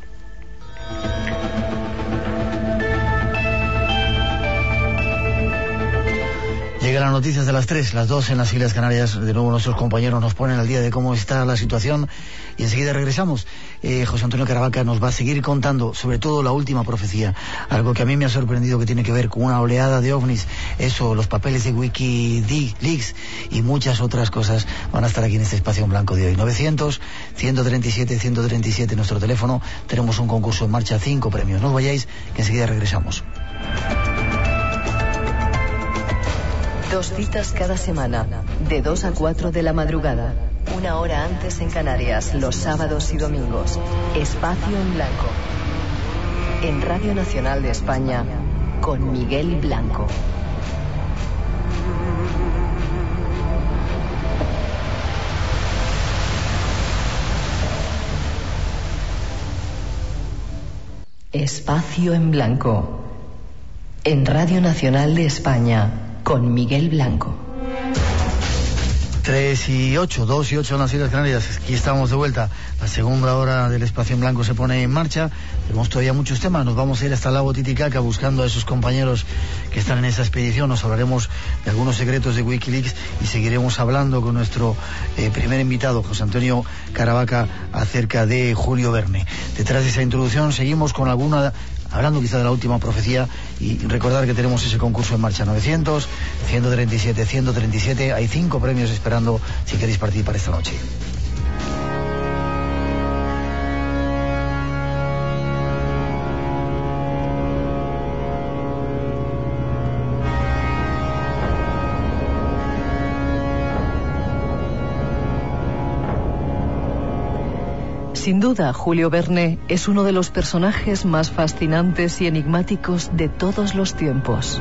Llegan las noticias de las 3, las 2 en las Islas Canarias. De nuevo nuestros compañeros nos ponen al día de cómo está la situación y enseguida regresamos. José Antonio Caravaca nos va a seguir contando sobre todo la última profecía, algo que a mí me ha sorprendido, que tiene que ver con una oleada de ovnis. Eso, los papeles de Wikileaks y muchas otras cosas van a estar aquí en este espacio en blanco de hoy. 900-137-137 nuestro teléfono. Tenemos un concurso en marcha, 5 premios. No os vayáis, que enseguida regresamos. 2 citas cada semana, de 2 a 4 de la madrugada. 1 hora antes en Canarias, los sábados y domingos. Espacio en Blanco. En Radio Nacional de España, con Miguel Blanco. Espacio en Blanco. En Radio Nacional de España, con Miguel Blanco. 3 y 8, 2 y 8 en las Islas Canarias. Aquí estamos de vuelta. La segunda hora del Espacio en Blanco se pone en marcha. Tenemos todavía muchos temas. Nos vamos a ir hasta el lago Titicaca buscando a esos compañeros que están en esa expedición. Nos hablaremos de algunos secretos de Wikileaks y seguiremos hablando con nuestro primer invitado, José Antonio Caravaca, acerca de Julio Verne. Detrás de esa introducción seguimos con hablando quizá de la última profecía, y recordar que tenemos ese concurso en marcha. 900-137-137. Hay 5 premios esperando si queréis participar esta noche. Sin duda, Julio Verne es uno de los personajes más fascinantes y enigmáticos de todos los tiempos.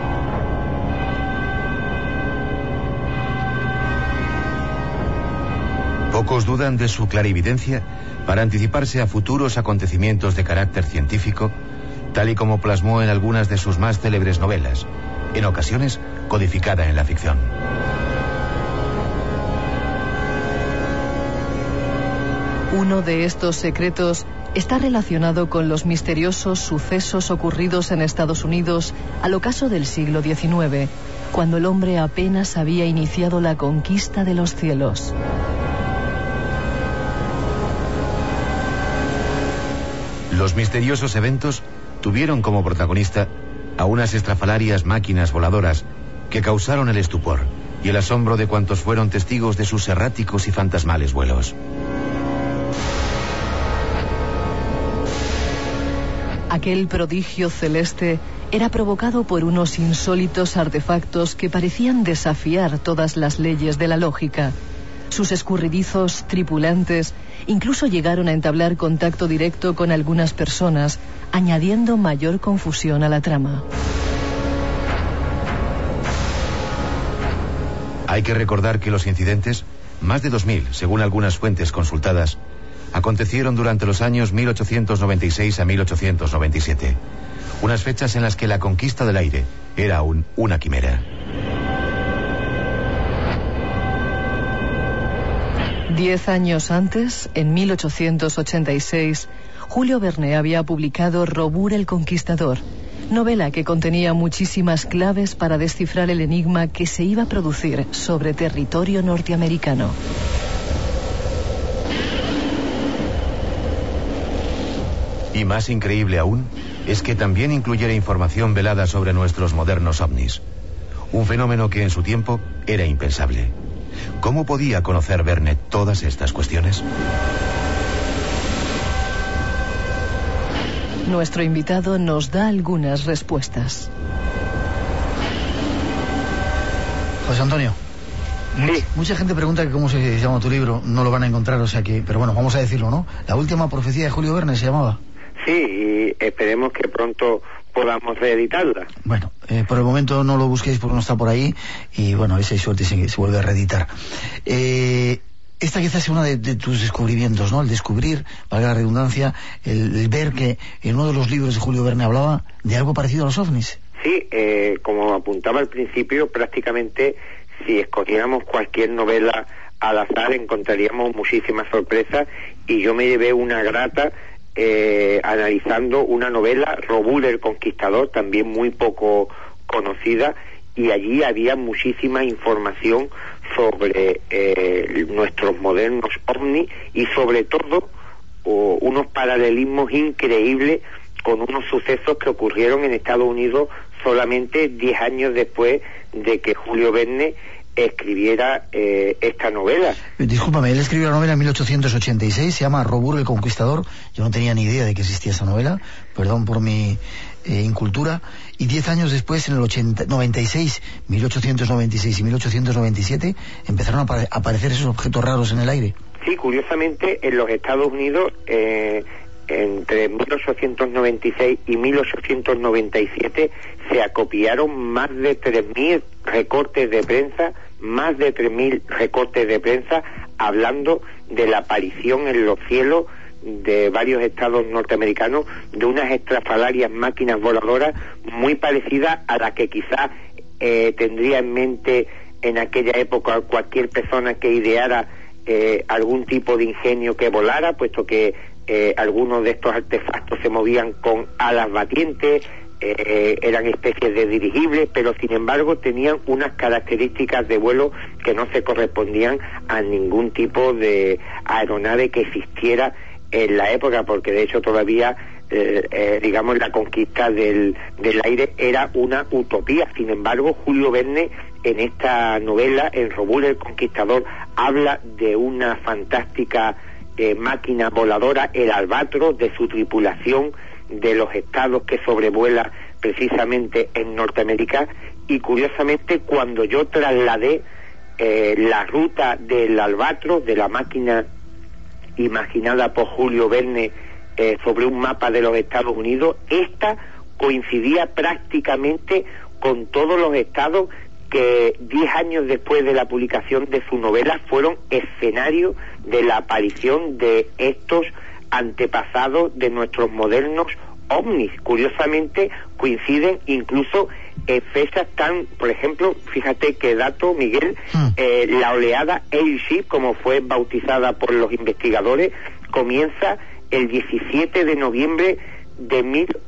Pocos dudan de su clarividencia para anticiparse a futuros acontecimientos de carácter científico, tal y como plasmó en algunas de sus más célebres novelas, en ocasiones codificada en la ficción. Uno de estos secretos está relacionado con los misteriosos sucesos ocurridos en Estados Unidos al ocaso del siglo XIX, cuando el hombre apenas había iniciado la conquista de los cielos. Los misteriosos eventos tuvieron como protagonista a unas estrafalarias máquinas voladoras que causaron el estupor y el asombro de cuantos fueron testigos de sus erráticos y fantasmales vuelos. Aquel prodigio celeste era provocado por unos insólitos artefactos que parecían desafiar todas las leyes de la lógica. Sus escurridizos tripulantes incluso llegaron a entablar contacto directo con algunas personas, añadiendo mayor confusión a la trama. Hay que recordar que los incidentes, más de 2000, según algunas fuentes consultadas, acontecieron durante los años 1896 a 1897, unas fechas en las que la conquista del aire era aún una quimera. 10 años antes, en 1886, Julio Verne había publicado Robur el Conquistador, novela que contenía muchísimas claves para descifrar el enigma que se iba a producir sobre territorio norteamericano. Y más increíble aún es que también incluyera información velada sobre nuestros modernos ovnis, un fenómeno que en su tiempo era impensable. ¿Cómo podía conocer Verne todas estas cuestiones? Nuestro invitado nos da algunas respuestas. José Antonio. Sí. Mucha gente pregunta que cómo se llama tu libro, no lo van a encontrar, o sea que, pero bueno, vamos a decirlo, ¿no? La última profecía de Julio Verne se llamaba. Sí, y esperemos que pronto podamos reeditarla. Bueno, por el momento no lo busquéis porque no está por ahí, y bueno, a ver si hay suerte y se vuelve a reeditar. Esta quizás es uno de tus descubrimientos, ¿no? El descubrir, valga la redundancia, el ver que en uno de los libros de Julio Verne hablaba de algo parecido a los ovnis. Sí, como apuntaba al principio, prácticamente si escogiéramos cualquier novela al azar encontraríamos muchísimas sorpresas, y yo me llevé una grata analizando una novela, Robur el Conquistador, también muy poco conocida, y allí había muchísima información sobre nuestros modernos ovnis, y sobre todo unos paralelismos increíbles con unos sucesos que ocurrieron en Estados Unidos solamente 10 años después de que Julio Verne escribiera esta novela. Discúlpame, él escribió la novela en 1886, se llama Robur el Conquistador. Yo no tenía ni idea de que existía esa novela, perdón por mi incultura. Y 10 años después, en el 96, 1896 y 1897, empezaron a aparecer esos objetos raros en el aire. Sí, curiosamente, en los Estados Unidos, entre 1896 y 1897, se acopiaron más de 3.000 recortes de prensa, hablando de la aparición en los cielos de varios estados norteamericanos de unas estrafalarias máquinas voladoras muy parecidas a las que quizás tendría en mente en aquella época cualquier persona que ideara algún tipo de ingenio que volara, puesto que algunos de estos artefactos se movían con alas batientes, eran especies de dirigibles, pero sin embargo tenían unas características de vuelo que no se correspondían a ningún tipo de aeronave que existiera en la época, porque de hecho todavía digamos la conquista del aire era una utopía. Sin embargo, Julio Verne en esta novela, en Robur el Conquistador, habla de una fantástica máquina voladora, el Albatros, de su tripulación, de los estados que sobrevuela precisamente en Norteamérica. Y curiosamente, cuando yo trasladé la ruta del Albatros, de la máquina imaginada por Julio Verne sobre un mapa de los Estados Unidos, esta coincidía prácticamente con todos los estados que 10 años después de la publicación de su novela fueron escenario de la aparición de estos antepasados de nuestros modernos ovnis. Curiosamente coinciden incluso fechas tan, por ejemplo, fíjate qué dato, Miguel, la oleada Airship, como fue bautizada por los investigadores, comienza el 17 de noviembre de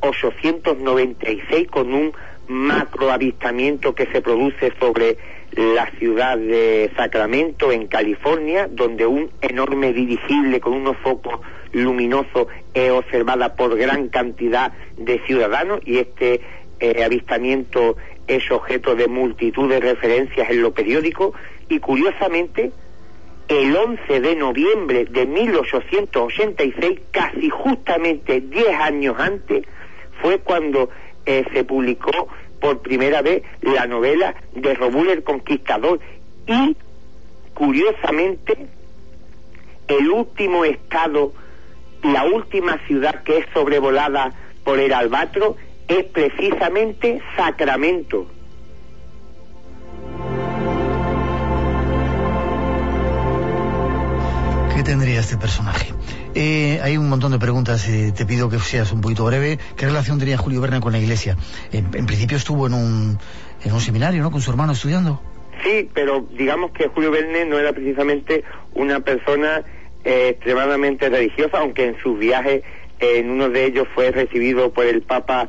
1896 con un macroavistamiento que se produce sobre la ciudad de Sacramento, en California, donde un enorme dirigible con unos focos luminosos es observada por gran cantidad de ciudadanos, y este avistamiento es objeto de multitud de referencias en los periódicos, y curiosamente el 11 de noviembre de 1886, casi justamente 10 años antes, fue cuando se publicó por primera vez la novela de Rómulo el Conquistador. Y curiosamente el último estado, la última ciudad que es sobrevolada por el albatros es precisamente Sacramento. ¿Qué tendría este personaje? Hay un montón de preguntas, te pido que seas un poquito breve. ¿Qué relación tenía Julio Verne con la Iglesia? En principio estuvo en un seminario, ¿no?, con su hermano estudiando. Sí, pero digamos que Julio Verne no era precisamente una persona extremadamente religiosa, aunque en sus viajes, en uno de ellos fue recibido por el Papa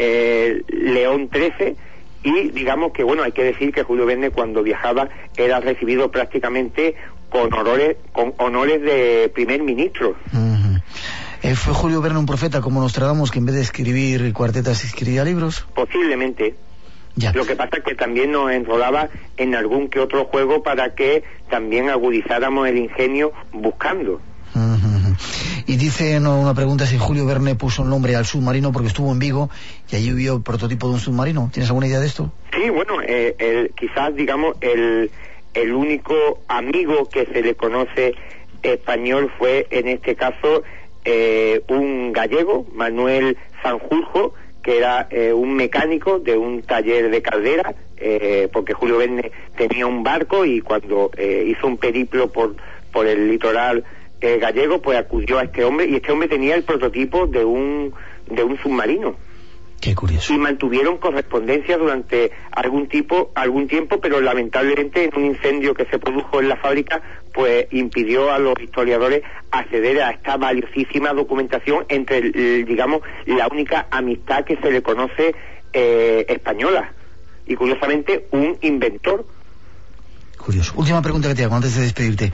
León XIII, y digamos que, bueno, hay que decir que Julio Verne cuando viajaba era recibido prácticamente con honores de primer ministro. ¿Fue Julio Verne un profeta como Nostradamus, que en vez de escribir cuartetas escribía libros? Posiblemente. Ya. Lo que pasa es que también nos enrolaba en algún que otro juego para que también agudizáramos el ingenio buscando. Y dice una pregunta si Julio Verne puso el nombre al submarino porque estuvo en Vigo y allí vio el prototipo de un submarino. ¿Tienes alguna idea de esto? Sí, bueno, quizás digamos el único amigo que se le conoce español fue en este caso un gallego, Manuel Sanjurjo, que era un mecánico de un taller de caldera, porque Julio Verne tenía un barco y cuando hizo un periplo por el litoral gallego, pues acudió a este hombre, y este hombre tenía el prototipo de un submarino. Qué curioso. Y mantuvieron correspondencia durante algún tiempo, pero lamentablemente en un incendio que se produjo en la fábrica, pues impidió a los historiadores acceder a esta valiosísima documentación entre, digamos, la única amistad que se le conoce española, y curiosamente un inventor. Curioso. Última pregunta que te hago antes de despedirte.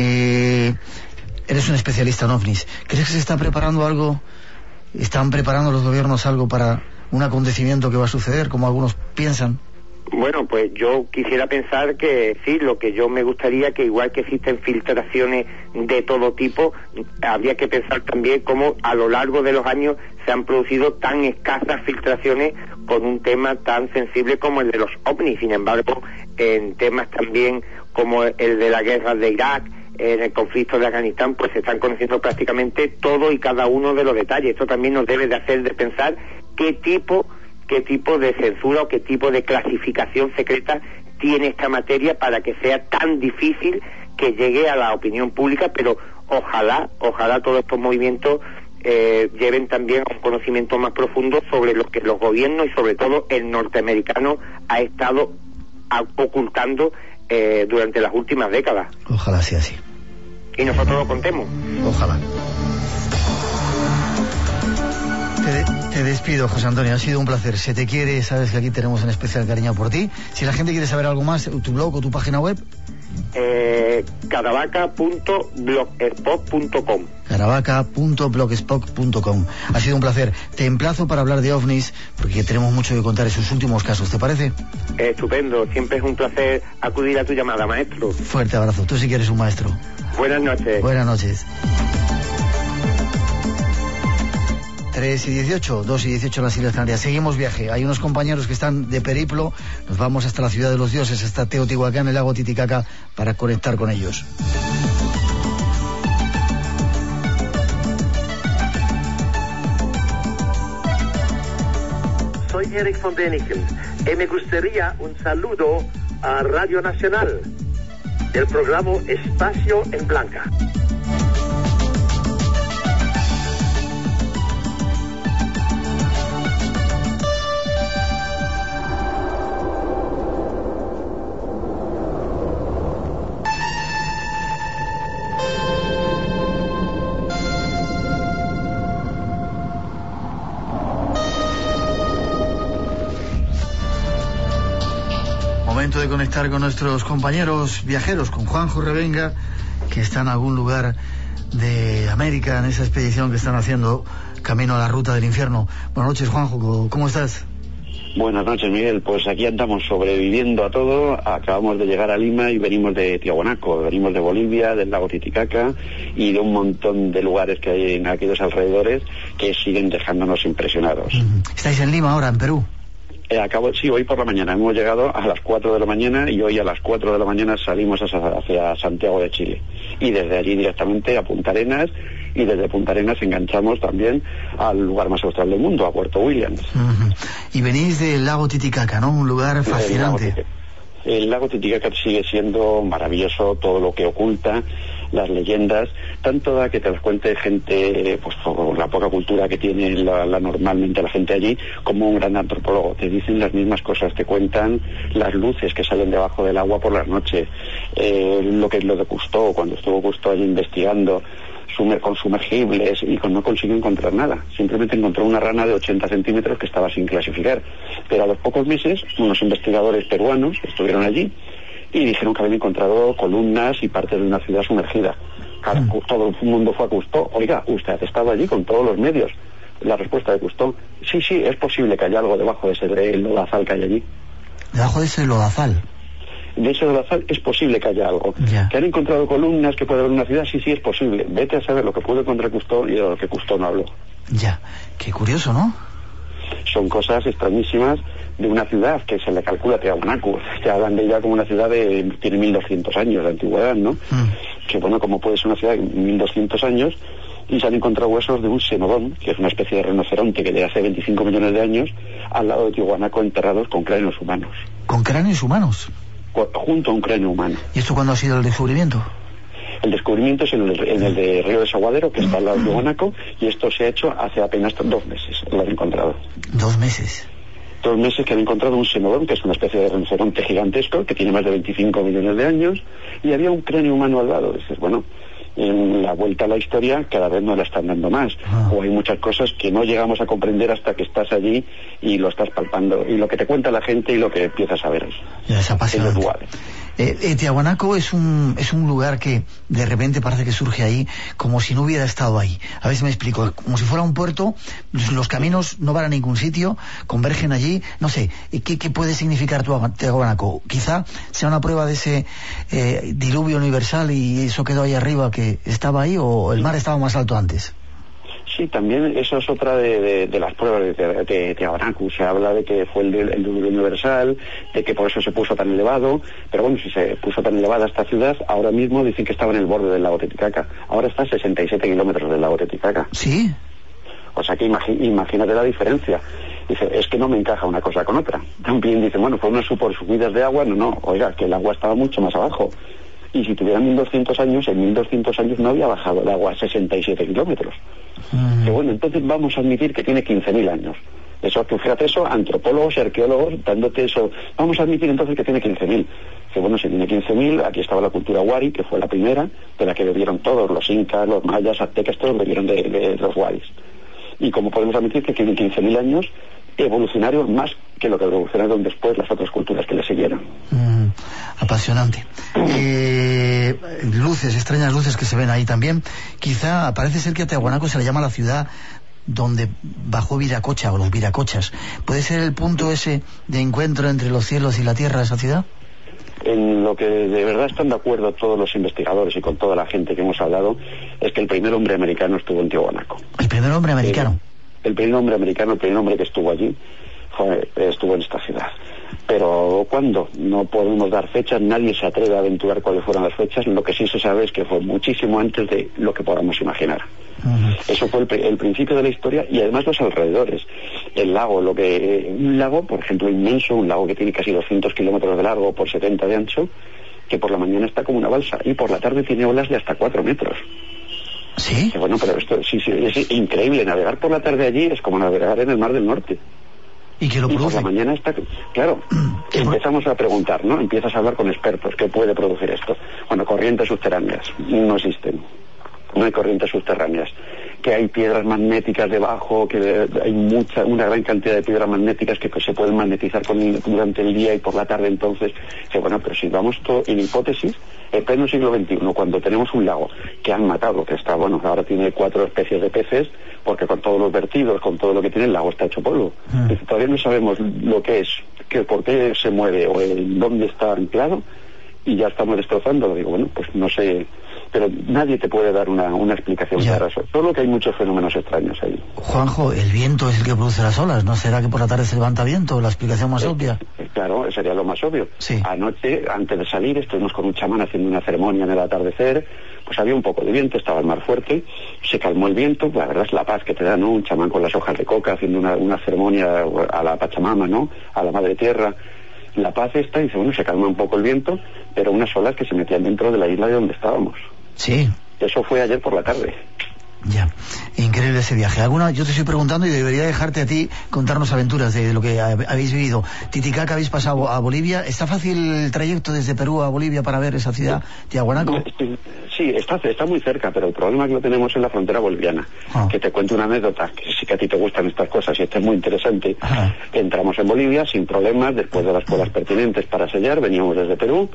Eres un especialista en ovnis. ¿Crees que se está preparando algo? ¿Están preparando los gobiernos algo para un acontecimiento que va a suceder, como algunos piensan? Bueno, pues yo quisiera pensar que sí, lo que yo me gustaría, que igual que existen filtraciones de todo tipo, habría que pensar también cómo a lo largo de los años se han producido tan escasas filtraciones con un tema tan sensible como el de los ovnis. Sin embargo, en temas también como el de la guerra de Irak, en el conflicto de Afganistán, pues se están conociendo prácticamente todo y cada uno de los detalles. Esto también nos debe de hacer de pensar qué tipo de censura o qué tipo de clasificación secreta tiene esta materia para que sea tan difícil que llegue a la opinión pública, pero ojalá todos estos movimientos lleven también a un conocimiento más profundo sobre lo que los gobiernos y sobre todo el norteamericano ha estado ocultando durante las últimas décadas. Ojalá sea así. Y nosotros lo contemos. Ojalá. Te despido, José Antonio, ha sido un placer. Se te quiere, sabes que aquí tenemos un especial cariño por ti. Si la gente quiere saber algo más, tu blog o tu página web. Caravaca.blogspot.com. Caravaca.blogspot.com. Ha sido un placer. Te emplazo para hablar de ovnis, porque tenemos mucho que contar en sus últimos casos, ¿te parece? Estupendo, siempre es un placer acudir a tu llamada, maestro. Fuerte abrazo, tú sí que eres un maestro. Buenas noches. Buenas noches. 3 y 18, 2 y 18 en las Islas Canarias. Seguimos viaje. Hay unos compañeros que están de periplo. Nos vamos hasta la ciudad de los dioses, hasta Teotihuacán, el lago Titicaca, para conectar con ellos. Soy Eric von Däniken y me gustaría un saludo a Radio Nacional del programa Espacio en Blanca. Momento de conectar con nuestros compañeros viajeros, con Juanjo Revenga, que está en algún lugar de América en esa expedición que están haciendo camino a la ruta del infierno. Buenas noches, Juanjo, ¿cómo estás? Buenas noches, Miguel. Pues aquí andamos sobreviviendo a todo. Acabamos de llegar a Lima y venimos de Tiahuanaco, venimos de Bolivia, del lago Titicaca y de un montón de lugares que hay en aquellos alrededores que siguen dejándonos impresionados. ¿Estáis en Lima ahora, en Perú? Sí, hoy por la mañana. Hemos llegado a las 4 de la mañana y hoy a las 4 de la mañana salimos hacia Santiago de Chile. Y desde allí directamente a Punta Arenas, y desde Punta Arenas enganchamos también al lugar más austral del mundo, a Puerto Williams. Y venís del lago Titicaca, ¿no? Un lugar fascinante. El lago Titicaca sigue siendo maravilloso, todo lo que oculta, las leyendas, tanto da que te las cuente gente, pues por la poca cultura que tiene normalmente la gente allí, como un gran antropólogo. Te dicen las mismas cosas, te cuentan las luces que salen debajo del agua por la noche, lo de Cousteau, cuando estuvo Cousteau allí investigando, con sumergibles, y no consiguió encontrar nada. Simplemente encontró una rana de 80 centímetros que estaba sin clasificar. Pero a los pocos meses, unos investigadores peruanos estuvieron allí y dijeron que habían encontrado columnas y partes de una ciudad sumergida. Claro, todo el mundo fue a Cousteau. Oiga, usted ha estado allí con todos los medios. La respuesta de Cousteau: sí, es posible que haya algo debajo de ese lodazal que hay allí. ¿Debajo de ese lodazal? De ese lodazal es posible que haya algo. ¿Que han encontrado columnas, que puede haber una ciudad? Sí, es posible. Vete a saber lo que pudo encontrar Cousteau y de lo que Cousteau no habló. Ya, qué curioso, ¿no? Son cosas extrañísimas de una ciudad que se le calcula Tiahuanaco. Se hablan de ella como una ciudad tiene 1200 años de antigüedad, ¿no? Que bueno, como puede ser una ciudad de 1200 años, y se han encontrado huesos de un xenodón, que es una especie de rinoceronte que de hace 25 millones de años, al lado de Tiahuanaco, enterrados con cráneos humanos. ¿Con cráneos humanos? Junto a un cráneo humano. ¿Y esto cuándo ha sido el descubrimiento? El descubrimiento es en el de Río de Saguadero, que está al lado de Tiahuanaco, y esto se ha hecho hace apenas 2 meses, lo han encontrado. 2 meses. 2 meses que han encontrado un xenodón, que es una especie de rinoceronte gigantesco, que tiene más de 25 millones de años, y había un cráneo humano al lado. Dices, bueno, en la vuelta a la historia cada vez nos la están dando más, o hay muchas cosas que no llegamos a comprender hasta que estás allí y lo estás palpando, y lo que te cuenta la gente y lo que empiezas a ver es apasionante. Tiahuanaco es un lugar que de repente parece que surge ahí como si no hubiera estado ahí. A ver si me explico. Como si fuera un puerto, los caminos no van a ningún sitio, convergen allí. No sé, ¿qué puede significar Tiahuanaco? Quizá sea una prueba de ese diluvio universal y eso quedó ahí arriba, que estaba ahí, o el mar estaba más alto antes. Sí, también eso es otra de las pruebas de Tiahuanaco. Se habla de que fue el diluvio universal, de que por eso se puso tan elevado, pero bueno, si se puso tan elevada esta ciudad, ahora mismo dicen que estaba en el borde del lago Titicaca. Ahora está a 67 kilómetros del lago Titicaca. ¿Sí? O sea que imagínate la diferencia. Dice, es que no me encaja una cosa con otra. También dice, bueno, fue unas subidas de agua. No, oiga, que el agua estaba mucho más abajo. Y si tuvieran 1200 años, en 1200 años no había bajado el agua a 67 kilómetros. Que bueno, entonces vamos a admitir que tiene 15.000 años. Eso, tú fíjate eso, antropólogos y arqueólogos dándote eso. Vamos a admitir entonces que tiene 15.000. Que bueno, si tiene 15.000, aquí estaba la cultura Wari, que fue la primera, de la que bebieron todos, los incas, los mayas, aztecas, todos bebieron de los Waris. Y como podemos admitir que tiene 15.000 años, evolucionarios más que lo que evolucionaron después las otras culturas que le siguieron. Apasionante. Luces, extrañas luces que se ven ahí también. Quizá parece ser que a Tiahuanaco se le llama la ciudad donde bajó Viracocha, o los Viracochas. ¿Puede ser el punto ese de encuentro entre los cielos y la tierra, esa ciudad? En lo que de verdad están de acuerdo todos los investigadores y con toda la gente que hemos hablado, es que el primer hombre americano estuvo en Tiahuanaco. ¿El primer hombre americano? El primer hombre americano, el primer hombre que estuvo allí, estuvo en esta ciudad. Pero ¿cuándo? No podemos dar fechas, nadie se atreve a aventurar cuáles fueron las fechas. Lo que sí se sabe es que fue muchísimo antes de lo que podamos imaginar. Eso fue el principio de la historia, y además los alrededores. El lago, un lago, por ejemplo, inmenso, un lago que tiene casi 200 kilómetros de largo por 70 de ancho, que por la mañana está como una balsa y por la tarde tiene olas de hasta 4 metros. ¿Sí? Que bueno, pero esto sí, es increíble. Navegar por la tarde allí es como navegar en el Mar del Norte. ¿Y qué lo produce? Por la mañana está... Claro, empezamos a preguntar, ¿no? Empiezas a hablar con expertos. ¿Qué puede producir esto? Bueno, corrientes subterráneas no existen. No hay corrientes subterráneas. que hay piedras magnéticas debajo, que hay una gran cantidad de piedras magnéticas que se pueden magnetizar durante el día y por la tarde. Entonces, que bueno, pero si vamos todo en hipótesis, en pleno siglo XXI, cuando tenemos un lago que han matado, que está, bueno, ahora tiene 4 especies de peces, porque con todos los vertidos, con todo lo que tiene, el lago está hecho polvo. Todavía no sabemos lo que es, por qué se mueve o en dónde está anclado, y ya estamos destrozándolo. Digo, bueno, pues no sé, pero nadie te puede dar una explicación clara. Solo que hay muchos fenómenos extraños ahí. Juanjo, el viento es el que produce las olas, ¿no será que por la tarde se levanta viento? La explicación más obvia. Claro, sería lo más obvio. Sí. Anoche, antes de salir, estuvimos con un chamán haciendo una ceremonia en el atardecer, pues había un poco de viento, estaba el mar fuerte, se calmó el viento, la verdad es la paz que te da, ¿no? Un chamán con las hojas de coca haciendo una ceremonia a la Pachamama, ¿no? A la Madre Tierra. La paz está, y dice, bueno, se calma un poco el viento, pero unas olas que se metían dentro de la isla de donde estábamos. Sí. Eso fue ayer por la tarde. Ya, increíble ese viaje. Yo te estoy preguntando y debería dejarte a ti contarnos aventuras de lo que habéis vivido. Titicaca, habéis pasado a Bolivia. ¿Está fácil el trayecto desde Perú a Bolivia para ver esa ciudad, Tiahuanaco? Sí, está muy cerca, pero el problema que lo tenemos en la frontera boliviana. Que te cuento una anécdota, que sí que a ti te gustan estas cosas y esta es muy interesante. Entramos en Bolivia sin problemas, después de las pruebas pertinentes para sellar, veníamos desde Perú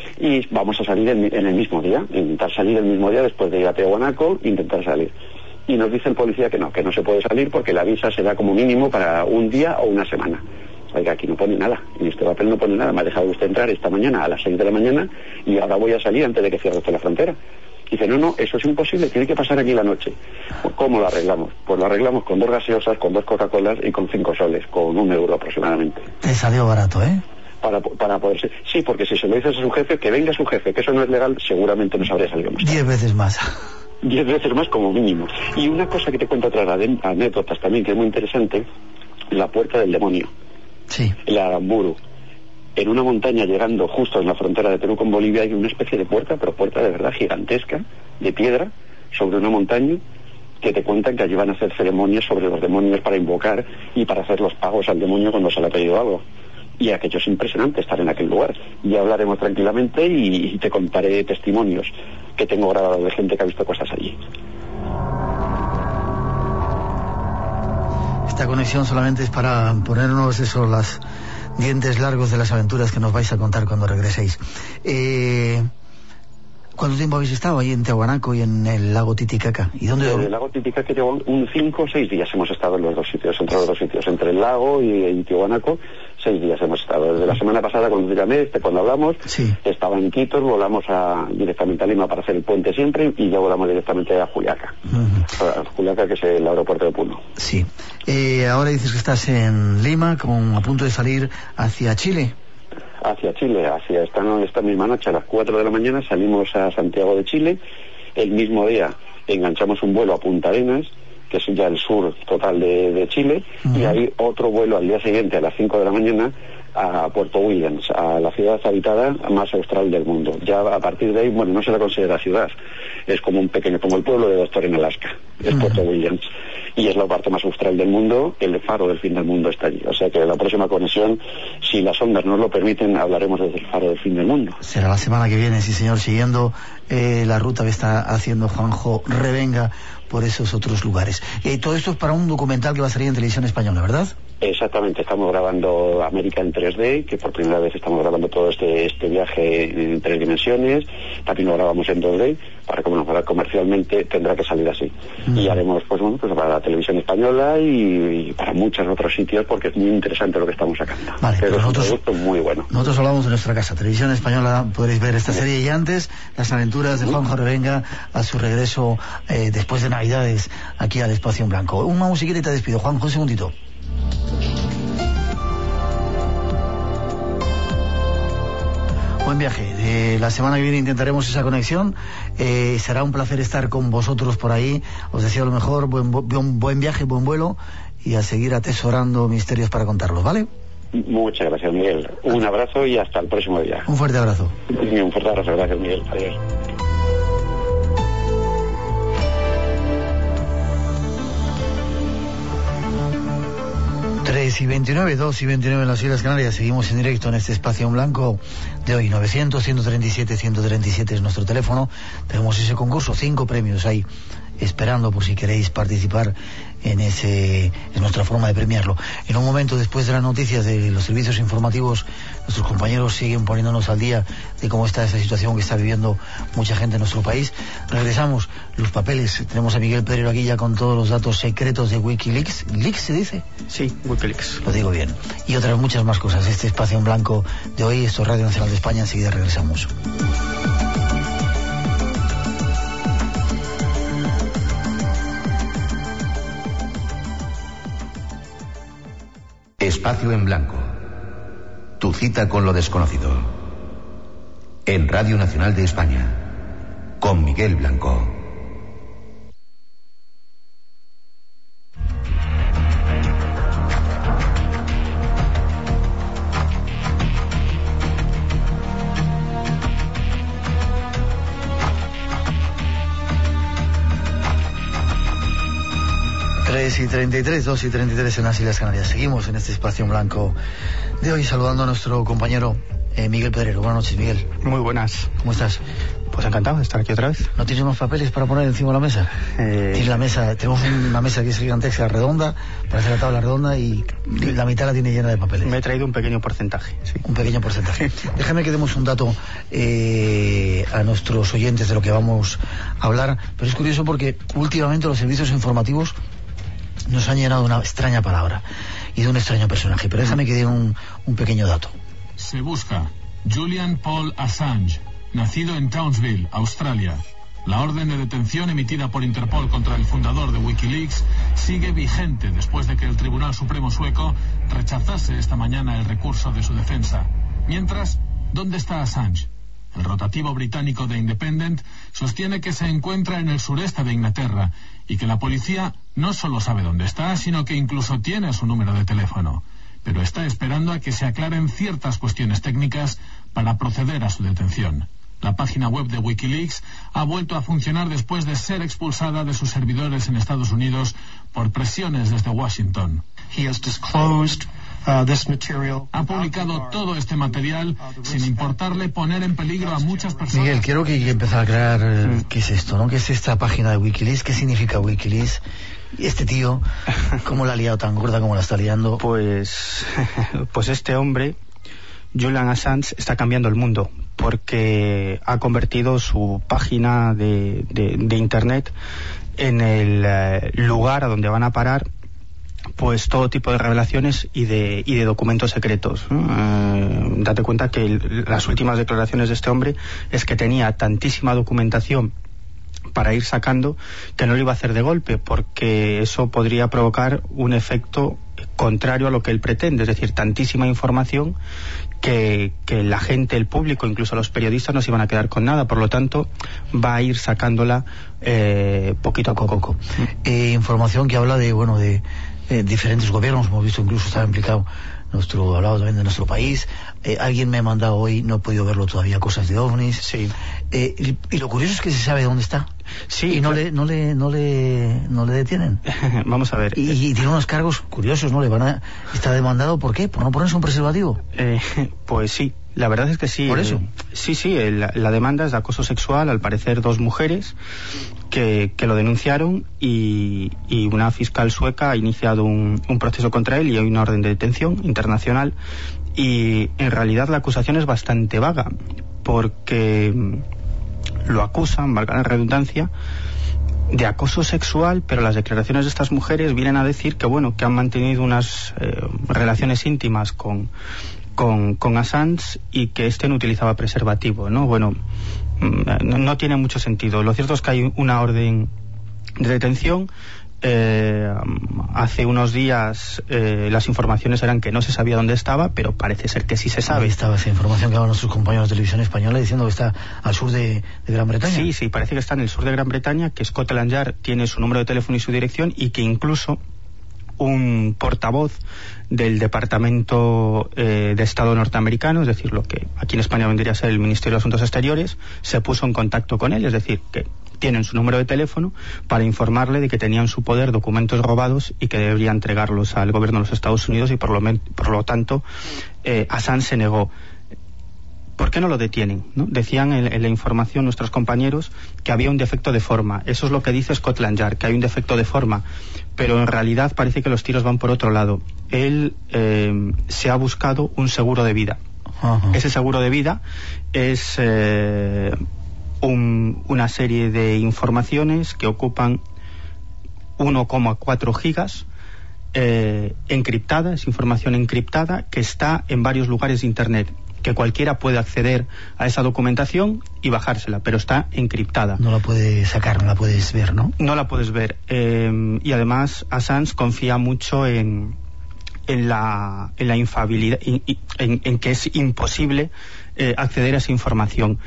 y vamos a salir en el mismo día, intentar salir el mismo día después de ir a Tiahuanaco, intentar salir. Y nos dice el policía que no se puede salir porque la visa se da como mínimo para un día o una semana. Oiga, aquí no pone nada, en este papel no pone nada, me ha dejado usted entrar esta mañana a las 6 de la mañana y ahora voy a salir antes de que cierre usted la frontera. Dice, no, eso es imposible, tiene que pasar aquí la noche. ¿Cómo lo arreglamos? Pues lo arreglamos con 2 gaseosas, con 2 Coca-Colas y con 5 soles, con 1 euro aproximadamente. Te salió barato, ¿eh? Para poder ser. Sí, porque si se lo dices a su jefe, que venga su jefe, que eso no es legal, seguramente nos habría salido más. 10 veces más. 10 veces más como mínimo. Y una cosa que te cuento otras anécdotas también, que es muy interesante, la Puerta del Demonio. Sí. El Aramburu. En una montaña llegando justo en la frontera de Perú con Bolivia hay una especie de puerta, pero puerta de verdad gigantesca, de piedra, sobre una montaña, que te cuentan que allí van a hacer ceremonias sobre los demonios para invocar y para hacer los pagos al demonio cuando se le ha pedido algo. Y aquello es impresionante, estar en aquel lugar. Ya hablaremos tranquilamente y te contaré testimonios que tengo grabados de gente que ha visto cosas allí. Esta conexión solamente es para ponernos los dientes largos de las aventuras que nos vais a contar cuando regreséis. ¿Cuánto tiempo habéis estado ahí en Tiahuanaco y en el lago Titicaca? ¿Y dónde? En el lago Titicaca llevo 5 o 6 días hemos estado en los dos sitios, entre los dos sitios, entre el lago y Tiahuanaco. 6 días hemos estado. Desde la semana pasada, cuando te llamé, cuando hablamos, estaba en Quito, volamos directamente a Lima para hacer el puente siempre y ya volamos directamente a Juliaca. A Juliaca, que es el aeropuerto de Puno. Sí. Ahora dices que estás en Lima, a punto de salir hacia Chile. Hacia Chile, esta misma noche a las 4 de la mañana salimos a Santiago de Chile. El mismo día enganchamos un vuelo a Punta Arenas, que es ya el sur total de Chile, y hay otro vuelo al día siguiente a las 5 de la mañana a Puerto Williams, a la ciudad habitada más austral del mundo. Ya a partir de ahí, bueno, no se la considera ciudad, es como un pequeño, como el pueblo de Doctor en Alaska, es Puerto Williams, y es la parte más austral del mundo. El faro del fin del mundo está allí, o sea que la próxima conexión, si las ondas nos lo permiten, hablaremos desde el faro del fin del mundo. Será la semana que viene, sí señor, siguiendo la ruta que está haciendo Juanjo Revenga por esos otros lugares. Todo esto es para un documental que va a salir en Televisión Española, ¿verdad? Exactamente, estamos grabando América en 3D, que por primera vez estamos grabando todo este viaje en 3 dimensiones. También lo grabamos en 2D, para comercialmente tendrá que salir así. Y haremos pues para la Televisión Española y para muchos otros sitios, porque es muy interesante lo que estamos sacando. Vale, pero es un producto muy bueno. Nosotros hablamos de nuestra casa, Televisión Española, podréis ver esta serie y antes las aventuras de Juanjo Revenga a su regreso después de Navidades aquí al Espacio en Blanco. Una musiquita y te despido, Juanjo, un segundito. Buen viaje. La semana que viene intentaremos esa conexión. Será un placer estar con vosotros por ahí. Os deseo lo mejor, buen viaje, buen vuelo y a seguir atesorando misterios para contarlos, ¿vale? Muchas gracias, Miguel. Un abrazo y hasta el próximo día. Un fuerte abrazo. Un fuerte abrazo, gracias, Miguel. Adiós. 3:29, 2:29 en las Islas Canarias. Seguimos en directo en este espacio en blanco de hoy. 900-137-137 es nuestro teléfono. Tenemos ese concurso, 5 premios ahí esperando por si queréis participar en ese, es nuestra forma de premiarlo. En un momento, después de las noticias de los servicios informativos, nuestros compañeros siguen poniéndonos al día de cómo está esa situación que está viviendo mucha gente en nuestro país. Regresamos, los papeles, tenemos a Miguel Pedrero aquí ya con todos los datos secretos de Wikileaks. ¿Leaks se dice? Sí, Wikileaks. Lo digo bien. Y otras muchas más cosas. Este espacio en blanco de hoy, esto es Radio Nacional de España, enseguida regresamos. Espacio en blanco. Tu cita con lo desconocido. En Radio Nacional de España. Con Miguel Blanco. Y 33, 2 y 33 en las Islas Canarias. Seguimos en este espacio en blanco de hoy saludando a nuestro compañero Miguel Pedrero. Buenas noches, Miguel. Muy buenas. ¿Cómo estás? Pues encantado de estar aquí otra vez. ¿No tienes más papeles para poner encima de la mesa? Tienes la mesa, tenemos una mesa que es gigantesca, redonda, para hacer la tabla redonda y la mitad la tiene llena de papeles. Me he traído un pequeño porcentaje. Sí. Un pequeño porcentaje. Déjame que demos un dato a nuestros oyentes de lo que vamos a hablar, pero es curioso porque últimamente los servicios informativos nos han llenado de una extraña palabra y de un extraño personaje, pero déjame que dé un pequeño dato. Se busca Julian Paul Assange, nacido en Townsville, Australia. La orden de detención emitida por Interpol contra el fundador de Wikileaks sigue vigente después de que el Tribunal Supremo sueco rechazase esta mañana el recurso de su defensa. Mientras, ¿dónde está Assange? El rotativo británico The Independent sostiene que se encuentra en el sureste de Inglaterra y que la policía no solo sabe dónde está, sino que incluso tiene su número de teléfono. Pero está esperando a que se aclaren ciertas cuestiones técnicas para proceder a su detención. La página web de Wikileaks ha vuelto a funcionar después de ser expulsada de sus servidores en Estados Unidos por presiones desde Washington. Ha publicado todo este material sin importarle poner en peligro a muchas personas. Miguel, quiero que empezar a aclarar qué es esto, ¿no? ¿Qué es esta página de Wikileaks? ¿Qué significa Wikileaks? ¿Y este tío, cómo la ha liado tan gorda como la está liando? Pues este hombre, Julian Assange, está cambiando el mundo porque ha convertido su página de internet en el lugar a donde van a parar pues todo tipo de revelaciones y de documentos secretos. Date cuenta que las últimas declaraciones de este hombre es que tenía tantísima documentación para ir sacando que no lo iba a hacer de golpe, porque eso podría provocar un efecto contrario a lo que él pretende, es decir, tantísima información que la gente, el público, incluso los periodistas no se iban a quedar con nada. Por lo tanto, va a ir sacándola poquito a poco. Información que habla de diferentes gobiernos, hemos visto incluso estaba implicado hablado también de nuestro país. Alguien me ha mandado hoy, no he podido verlo todavía, cosas de ovnis. Sí. Y lo curioso es que se sabe dónde está. Sí. Y no le detienen. Vamos a ver. Y tiene unos cargos curiosos, ¿no? Está demandado, ¿por qué? ¿Por no ponerse un preservativo? Pues sí. La verdad es que sí. ¿Por eso? La demanda es de acoso sexual, al parecer 2 mujeres que lo denunciaron y una fiscal sueca ha iniciado un proceso contra él y hay una orden de detención internacional, y en realidad la acusación es bastante vaga porque lo acusan, valga la redundancia, de acoso sexual, pero las declaraciones de estas mujeres vienen a decir que han mantenido unas relaciones íntimas con Assange y que no utilizaba preservativo, ¿no? No tiene mucho sentido. Lo cierto es que hay una orden de detención. Hace unos días las informaciones eran que no se sabía dónde estaba, pero parece ser que sí se sabe. Ahí estaba esa información que daban nuestros compañeros de televisión española diciendo que está al sur de Gran Bretaña. Sí, parece que está en el sur de Gran Bretaña, que Scotland Yard tiene su número de teléfono y su dirección, y que incluso un portavoz del Departamento de Estado norteamericano, es decir, lo que aquí en España vendría a ser el Ministerio de Asuntos Exteriores, se puso en contacto con él, es decir, que tienen su número de teléfono para informarle de que tenían en su poder documentos robados y que debería entregarlos al gobierno de los Estados Unidos, y por lo tanto Assange se negó. ¿Por qué no lo detienen? ¿No? Decían en la información nuestros compañeros que había un defecto de forma. Eso es lo que dice Scotland Yard, que hay un defecto de forma, pero en realidad parece que los tiros van por otro lado. Él se ha buscado un seguro de vida. Uh-huh. Ese seguro de vida es una serie de informaciones que ocupan 1,4 gigas encriptada, es información encriptada que está en varios lugares de Internet, que cualquiera puede acceder a esa documentación y bajársela, pero está encriptada. No la puedes sacar, no la puedes ver, ¿no? No la puedes ver. Y además Assange confía mucho en la infabilidad, en que es imposible acceder a esa información.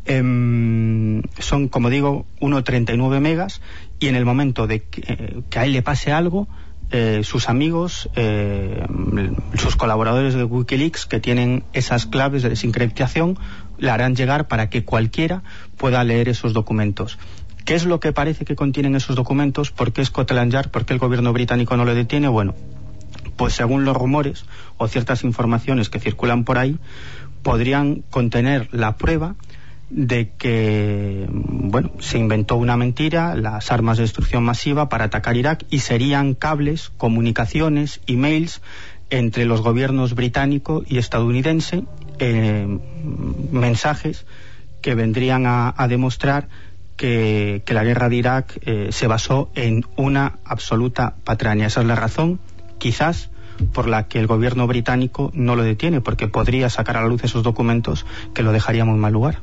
Son, como digo, 1,39 megas, y en el momento de que a él le pase algo, sus amigos, sus colaboradores de Wikileaks, que tienen esas claves de desencriptación, la harán llegar para que cualquiera pueda leer esos documentos. ¿Qué es lo que parece que contienen esos documentos? ¿Por qué Scotland Yard? ¿Por qué el gobierno británico no lo detiene? Bueno, pues según los rumores o ciertas informaciones que circulan por ahí, podrían contener la prueba de que, bueno, se inventó una mentira, las armas de destrucción masiva para atacar Irak, y serían cables, comunicaciones, emails entre los gobiernos británico y estadounidense, mensajes que vendrían a demostrar que la guerra de Irak se basó en una absoluta patraña. Esa es la razón, quizás, por la que el gobierno británico no lo detiene, porque podría sacar a la luz esos documentos que lo dejarían en mal lugar.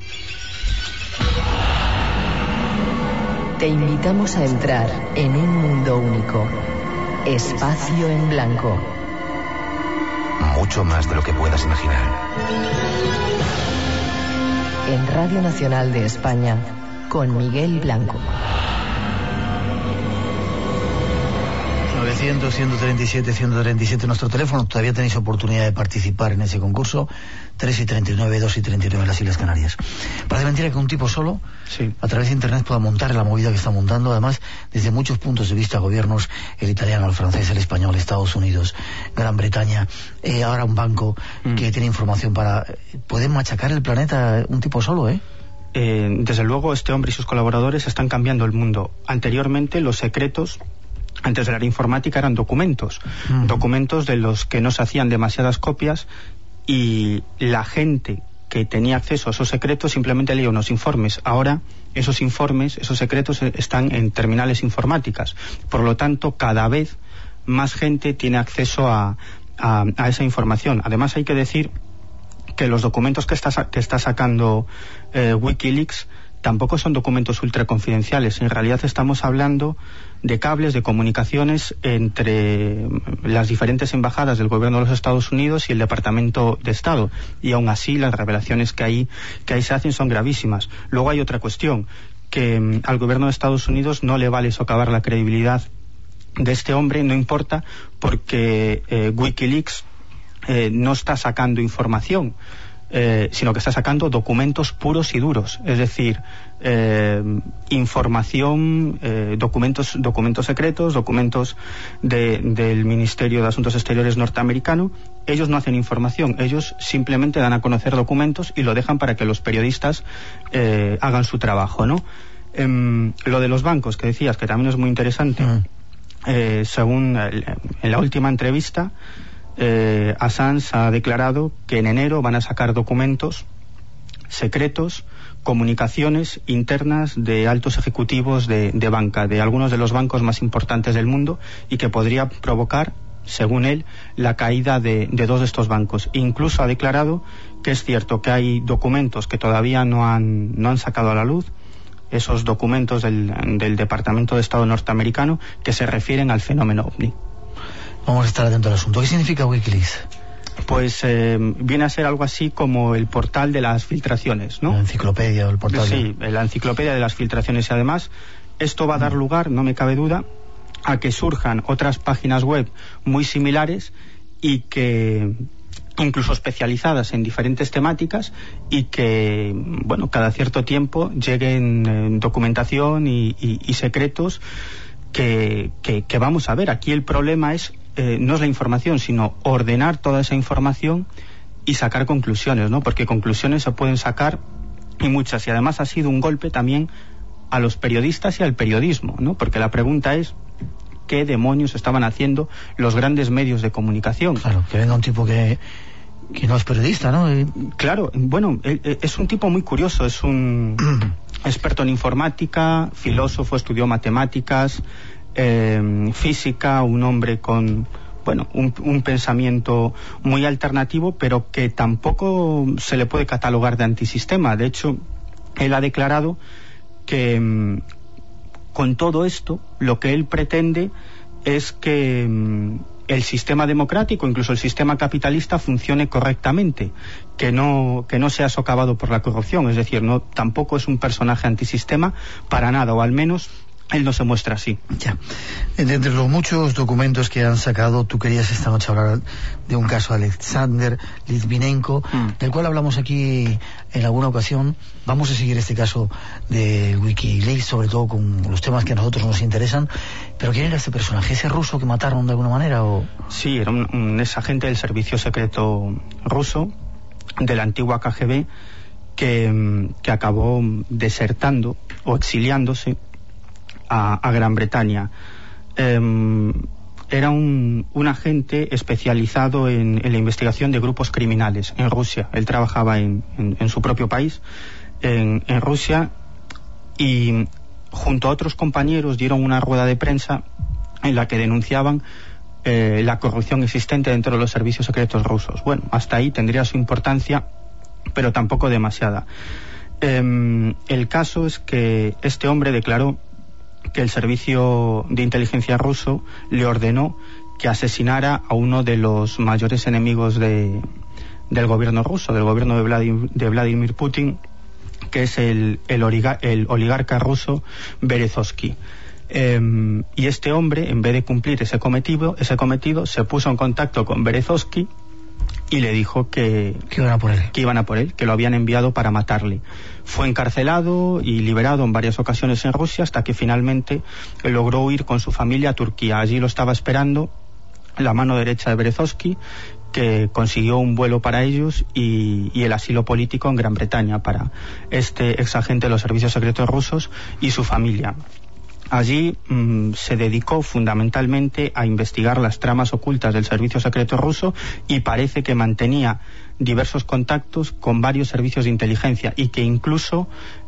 Te invitamos a entrar en un mundo único. Espacio en blanco. Mucho más de lo que puedas imaginar. En Radio Nacional de España, con Miguel Blanco. 900, 137, 137 nuestro teléfono. Todavía tenéis oportunidad de participar en ese concurso. 3 y 39, 2 y 39 en las Islas Canarias. Parece mentira que un tipo solo, sí, a través de Internet pueda montar la movida que está montando, además desde muchos puntos de vista, gobiernos, el italiano, el francés, el español, Estados Unidos, Gran Bretaña, ahora un banco que tiene información para... ¿Pueden machacar el planeta un tipo solo, Desde luego, este hombre y sus colaboradores están cambiando el mundo. Anteriormente, los secretos, antes de la informática, eran documentos, documentos de los que no se hacían demasiadas copias, y la gente que tenía acceso a esos secretos simplemente leía unos informes. Ahora esos informes, esos secretos están en terminales informáticas. Por lo tanto, cada vez más gente tiene acceso a esa información. Además, hay que decir que los documentos que está sacando Wikileaks tampoco son documentos ultraconfidenciales. En realidad estamos hablando de cables de comunicaciones entre las diferentes embajadas del gobierno de los Estados Unidos y el Departamento de Estado, y aún así las revelaciones que ahí se hacen son gravísimas. Luego hay otra cuestión, que al gobierno de Estados Unidos no le vale socavar la credibilidad de este hombre, no importa, porque Wikileaks no está sacando información, sino que está sacando documentos puros y duros, es decir, información, documentos secretos, documentos del Ministerio de Asuntos Exteriores norteamericano. Ellos no hacen información, ellos simplemente dan a conocer documentos y lo dejan para que los periodistas hagan su trabajo, ¿no? Lo de los bancos que decías, que también es muy interesante, según en la última entrevista, Assange ha declarado que en enero van a sacar documentos secretos, comunicaciones internas de altos ejecutivos de banca, de algunos de los bancos más importantes del mundo, y que podría provocar, según él, la caída de dos de estos bancos. Incluso ha declarado que es cierto que hay documentos que todavía no han sacado a la luz, esos documentos del Departamento de Estado norteamericano, que se refieren al fenómeno OVNI. Vamos a estar atentos al asunto. ¿Qué significa Wikileaks? Pues viene a ser algo así como el portal de las filtraciones, ¿no? La enciclopedia o el portal. Sí, la enciclopedia de las filtraciones. Y además, esto va a dar lugar, no me cabe duda, a que surjan otras páginas web muy similares y que incluso especializadas en diferentes temáticas, y que, bueno, cada cierto tiempo lleguen documentación y secretos que vamos a ver. Aquí el problema es no es la información, sino ordenar toda esa información y sacar conclusiones, ¿no? Porque conclusiones se pueden sacar, y muchas, y además ha sido un golpe también a los periodistas y al periodismo, ¿no? Porque la pregunta es, ¿qué demonios estaban haciendo los grandes medios de comunicación? Claro, que venga un tipo que no es periodista, ¿no? Claro, bueno, es un tipo muy curioso, es un experto en informática, filósofo, estudió matemáticas, física, un hombre con, bueno, un pensamiento muy alternativo, pero que tampoco se le puede catalogar de antisistema. De hecho, él ha declarado que con todo esto lo que él pretende es que el sistema democrático, incluso el sistema capitalista, funcione correctamente, que no sea socavado por la corrupción. Es decir, tampoco es un personaje antisistema para nada, o al menos él no se muestra así. Ya. Entre los muchos documentos que han sacado, tú querías esta noche hablar de un caso, Alexander Litvinenko, del cual hablamos aquí en alguna ocasión. Vamos a seguir este caso de Wikileaks, sobre todo con los temas que a nosotros nos interesan. Pero ¿quién era este personaje? ¿Ese ruso que mataron de alguna manera? ¿O? Sí, era un exagente del servicio secreto ruso, de la antigua KGB, que acabó desertando o exiliándose a Gran Bretaña. Era un agente especializado en la investigación de grupos criminales en Rusia. Él trabajaba en su propio país, en Rusia, y junto a otros compañeros dieron una rueda de prensa en la que denunciaban la corrupción existente dentro de los servicios secretos rusos. Bueno, hasta ahí tendría su importancia, pero tampoco demasiada. El caso es que este hombre declaró que el servicio de inteligencia ruso le ordenó que asesinara a uno de los mayores enemigos del gobierno ruso, del gobierno de Vladimir Putin, que es el oligarca ruso Berezovsky. Y este hombre, en vez de cumplir ese cometido, se puso en contacto con Berezovsky y le dijo que iban a por él, que lo habían enviado para matarle. Fue encarcelado y liberado en varias ocasiones en Rusia, hasta que finalmente logró huir con su familia a Turquía. Allí lo estaba esperando la mano derecha de Berezovsky, que consiguió un vuelo para ellos y el asilo político en Gran Bretaña para este exagente de los servicios secretos rusos y su familia. Allí se dedicó fundamentalmente a investigar las tramas ocultas del servicio secreto ruso, y parece que mantenía diversos contactos con varios servicios de inteligencia, y que incluso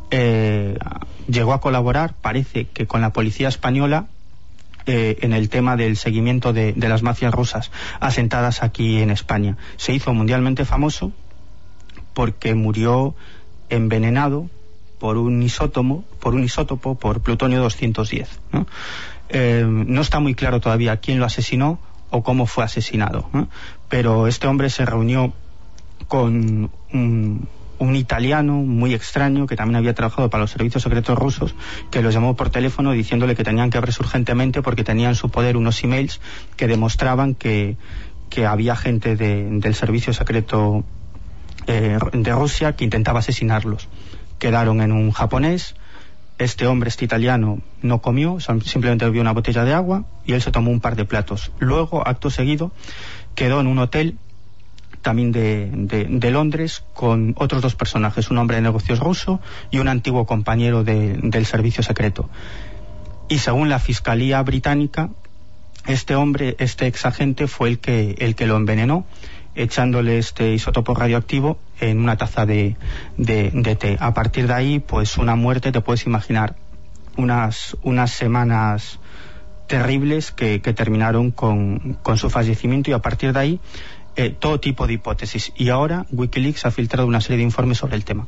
llegó a colaborar, parece que con la policía española, en el tema del seguimiento de las mafias rusas asentadas aquí en España. Se hizo mundialmente famoso porque murió envenenado por un isótopo, por plutonio 210, ¿no? No está muy claro todavía quién lo asesinó o cómo fue asesinado, ¿no? Pero este hombre se reunió con un italiano muy extraño que también había trabajado para los servicios secretos rusos, que lo llamó por teléfono diciéndole que tenían que verse urgentemente porque tenía en su poder unos emails que demostraban que había gente del servicio secreto de Rusia que intentaba asesinarlos. Quedaron en un japonés. Este italiano, no comió, simplemente bebió una botella de agua y él se tomó un par de platos. Luego, acto seguido, quedó en un hotel también de Londres con otros dos personajes, un hombre de negocios ruso y un antiguo compañero del servicio secreto. Y según la Fiscalía británica, este exagente fue el que lo envenenó, echándole este isótopo radioactivo en una taza de té. A partir de ahí, pues una muerte, te puedes imaginar, unas semanas terribles que terminaron con su fallecimiento, y a partir de ahí todo tipo de hipótesis. Y ahora Wikileaks ha filtrado una serie de informes sobre el tema.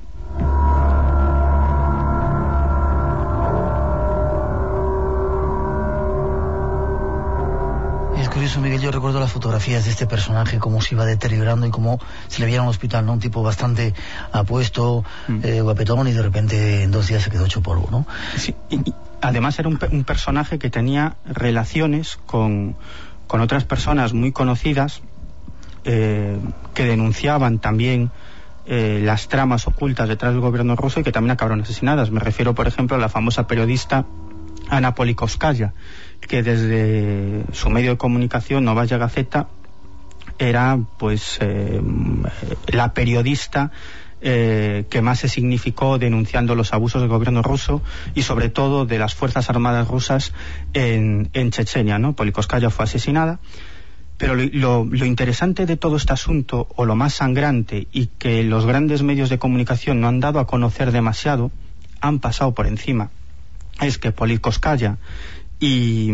Es curioso, Miguel, yo recuerdo las fotografías de este personaje, cómo se iba deteriorando y cómo se le veía en un hospital, ¿no? Un tipo bastante apuesto, guapetón, y de repente en 2 días se quedó hecho polvo, ¿no? Sí, y además era un personaje que tenía relaciones con otras personas muy conocidas que denunciaban también las tramas ocultas detrás del gobierno ruso y que también acabaron asesinadas. Me refiero, por ejemplo, a la famosa periodista Ana Polikovskaya, que desde su medio de comunicación, Novaya Gazeta, era pues la periodista que más se significó denunciando los abusos del gobierno ruso y sobre todo de las fuerzas armadas rusas en Chechenia, ¿no? Polikovskaya fue asesinada. Pero lo interesante de todo este asunto, o lo más sangrante, y que los grandes medios de comunicación no han dado a conocer demasiado, han pasado por encima, es que Polikovskaya y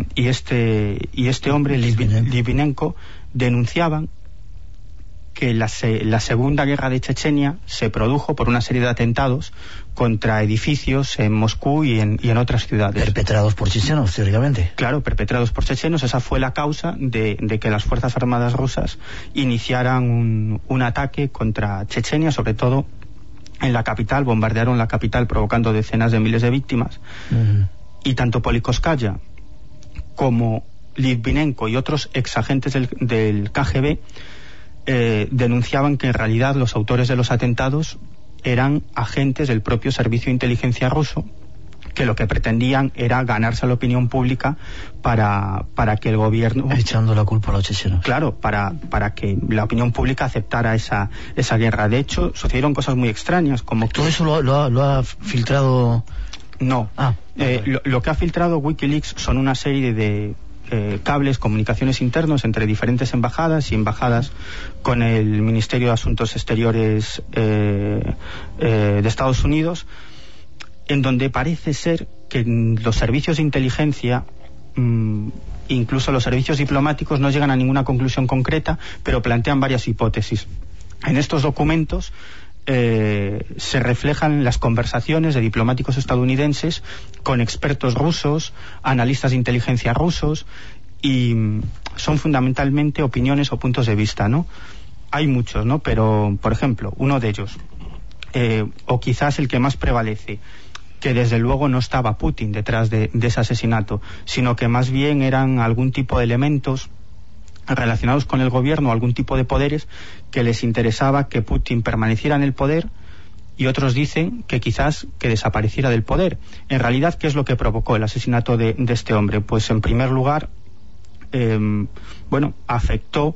este hombre, Litvinenko, denunciaban que la Segunda Guerra de Chechenia se produjo por una serie de atentados contra edificios en Moscú y en otras ciudades. Perpetrados por chechenos, teóricamente. Claro, perpetrados por chechenos. Esa fue la causa de que las Fuerzas Armadas rusas iniciaran un ataque contra Chechenia, sobre todo en la capital. Bombardearon la capital provocando decenas de miles de víctimas. Y tanto Polikovskaya como Litvinenko y otros exagentes del KGB denunciaban que en realidad los autores de los atentados eran agentes del propio servicio de inteligencia ruso, que lo que pretendían era ganarse a la opinión pública para que el gobierno... Echando la culpa a los chechenos. Claro, para que la opinión pública aceptara esa guerra. De hecho, sucedieron cosas muy extrañas, como... ¿Todo eso lo ha filtrado...? No. Lo que ha filtrado Wikileaks son una serie de cables, comunicaciones internos entre diferentes embajadas y embajadas con el Ministerio de Asuntos Exteriores de Estados Unidos, en donde parece ser que los servicios de inteligencia, incluso los servicios diplomáticos, no llegan a ninguna conclusión concreta, pero plantean varias hipótesis. En estos documentos se reflejan las conversaciones de diplomáticos estadounidenses con expertos rusos, analistas de inteligencia rusos, y son fundamentalmente opiniones o puntos de vista, ¿no? Hay muchos, ¿no? Pero, por ejemplo, uno de ellos, o quizás el que más prevalece, que desde luego no estaba Putin detrás de ese asesinato, sino que más bien eran algún tipo de elementos relacionados con el gobierno, algún tipo de poderes que les interesaba que Putin permaneciera en el poder, y otros dicen que quizás que desapareciera del poder. En realidad, ¿qué es lo que provocó el asesinato de este hombre? Pues en primer lugar, afectó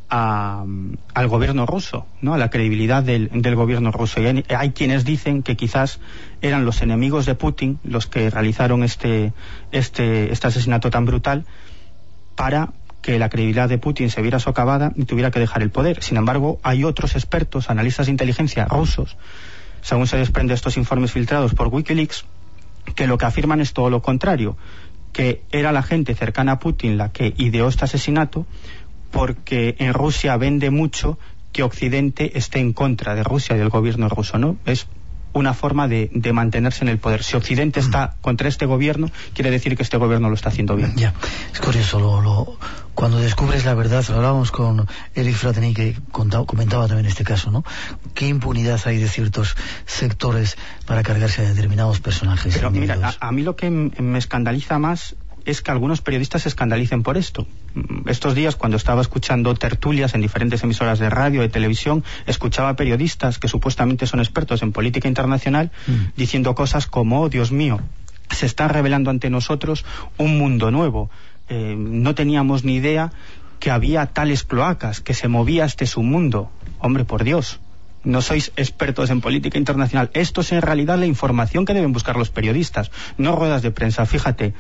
al gobierno ruso, ¿no? A la credibilidad del gobierno ruso. Y hay quienes dicen que quizás eran los enemigos de Putin los que realizaron este asesinato tan brutal para que la credibilidad de Putin se viera socavada y tuviera que dejar el poder. Sin embargo, hay otros expertos, analistas de inteligencia rusos, según se desprende de estos informes filtrados por Wikileaks, que lo que afirman es todo lo contrario, que era la gente cercana a Putin la que ideó este asesinato, porque en Rusia vende mucho que Occidente esté en contra de Rusia y del gobierno ruso, ¿no? Es una forma de mantenerse en el poder. Si Occidente está contra este gobierno, quiere decir que este gobierno lo está haciendo bien. Ya, es curioso, cuando descubres la verdad, lo hablábamos con Eric Fratini, que comentaba también este caso, ¿no? Qué impunidad hay de ciertos sectores para cargarse de determinados personajes. Pero mira, a mí lo que me escandaliza más es que algunos periodistas se escandalicen por esto. Estos días, cuando estaba escuchando tertulias en diferentes emisoras de radio, de televisión, escuchaba periodistas que supuestamente son expertos en política internacional diciendo cosas como: oh, Dios mío, se está revelando ante nosotros un mundo nuevo. No teníamos ni idea que había tales cloacas, que se movía este submundo. Hombre, por Dios, no sois expertos en política internacional. Esto es en realidad la información que deben buscar los periodistas, no ruedas de prensa. Fíjate,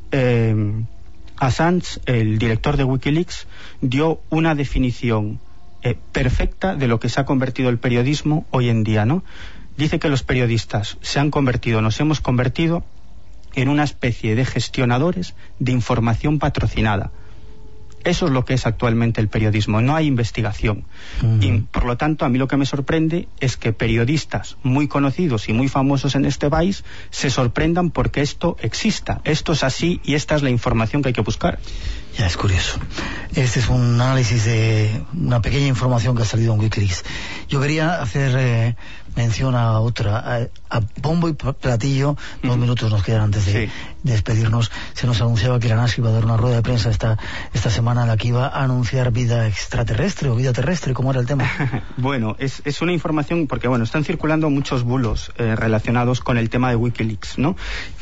Assange, el director de Wikileaks, dio una definición perfecta de lo que se ha convertido el periodismo hoy en día, ¿no? Dice que los periodistas nos hemos convertido en una especie de gestionadores de información patrocinada. Eso es lo que es actualmente el periodismo, no hay investigación. Y por lo tanto, a mí lo que me sorprende es que periodistas muy conocidos y muy famosos en este país se sorprendan porque esto exista. Esto es así y esta es la información que hay que buscar. Ya, es curioso. Este es un análisis de una pequeña información que ha salido en Wikileaks. Yo quería hacer mención a otra, a bombo y platillo. 2 minutos nos quedan antes de despedirnos. Se nos anunciaba que la NASA iba a dar una rueda de prensa esta semana en la que iba a anunciar vida extraterrestre o vida terrestre. ¿Cómo era el tema? Bueno, es una información porque están circulando muchos bulos relacionados con el tema de Wikileaks, ¿no?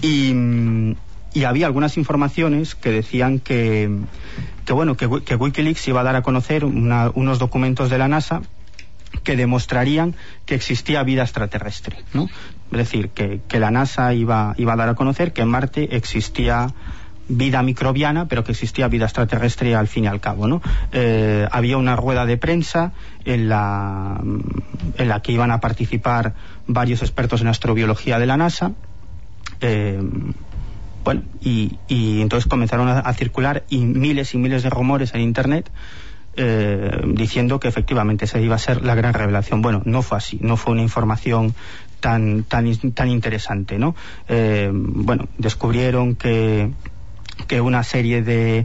Y había algunas informaciones que decían que Wikileaks iba a dar a conocer unos documentos de la NASA que demostrarían que existía vida extraterrestre, ¿no? Es decir, que la NASA iba a dar a conocer que en Marte existía vida microbiana, pero que existía vida extraterrestre al fin y al cabo, ¿no? Había una rueda de prensa en la que iban a participar varios expertos en astrobiología de la NASA. Y entonces comenzaron a circular miles y miles de rumores en Internet diciendo que efectivamente esa iba a ser la gran revelación. Bueno, no fue así, no fue una información tan interesante, ¿no? Descubrieron que una serie de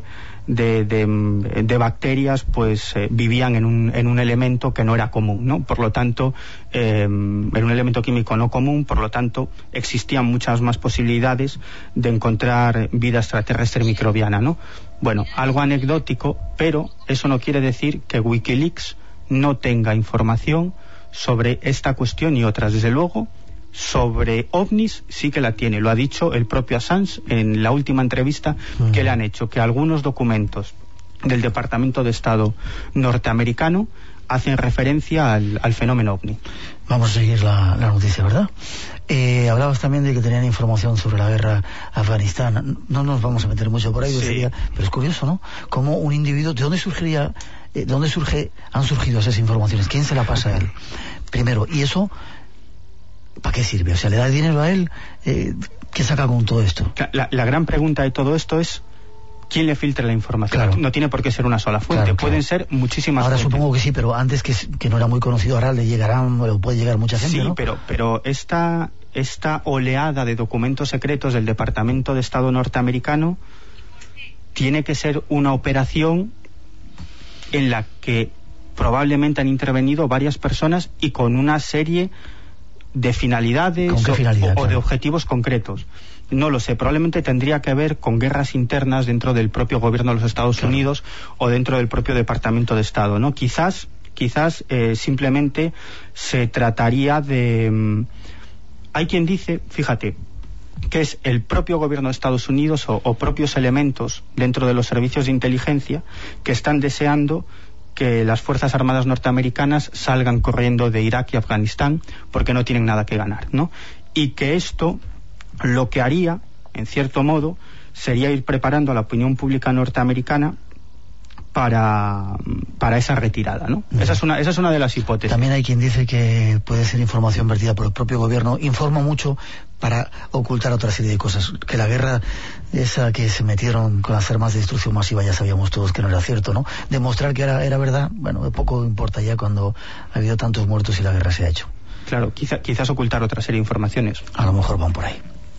bacterias vivían en un elemento que no era común, ¿no? Por lo tanto, era un elemento químico no común, por lo tanto existían muchas más posibilidades de encontrar vida extraterrestre microbiana, ¿no? Bueno, algo anecdótico, pero eso no quiere decir que Wikileaks no tenga información sobre esta cuestión y otras. Desde luego, sobre ovnis sí que la tiene. Lo ha dicho el propio Assange en la última entrevista que le han hecho, que algunos documentos del Departamento de Estado norteamericano hacen referencia al fenómeno ovni. Vamos a seguir la noticia, ¿verdad? Hablabas también de que tenían información sobre la guerra Afganistán. No nos vamos a meter mucho por ahí, pero es curioso, ¿no? Como un individuo, ¿de dónde han surgido esas informaciones? ¿Quién se la pasa a él? Primero, y eso, ¿para qué sirve? O sea, ¿le da dinero a él? ¿Qué saca con todo esto? La gran pregunta de todo esto es ¿quién le filtra la información? Claro. No tiene por qué ser una sola fuente, pueden ser muchísimas Ahora fuentes. Supongo que sí, pero antes que no era muy conocido, ahora le llegarán, o puede llegar mucha gente, ¿no? pero esta oleada de documentos secretos del Departamento de Estado norteamericano tiene que ser una operación en la que probablemente han intervenido varias personas y con una serie de finalidades o de objetivos concretos. No lo sé, probablemente tendría que ver con guerras internas dentro del propio gobierno de los Estados Unidos o dentro del propio Departamento de Estado, ¿no? Quizás simplemente se trataría de... Hay quien dice, fíjate, que es el propio gobierno de Estados Unidos o propios elementos dentro de los servicios de inteligencia que están deseando que las Fuerzas Armadas norteamericanas salgan corriendo de Irak y Afganistán porque no tienen nada que ganar, ¿no? Y que esto lo que haría, en cierto modo, sería ir preparando a la opinión pública norteamericana para esa retirada, ¿no? Esa es una de las hipótesis. También hay quien dice que puede ser información vertida por el propio gobierno. Informa mucho para ocultar otra serie de cosas. Que la guerra esa que se metieron con las armas de destrucción masiva ya sabíamos todos que no era cierto, ¿no? Demostrar que era verdad, bueno, de poco importa ya cuando ha habido tantos muertos y la guerra se ha hecho. Claro, quizás ocultar otra serie de informaciones. A lo mejor van por ahí.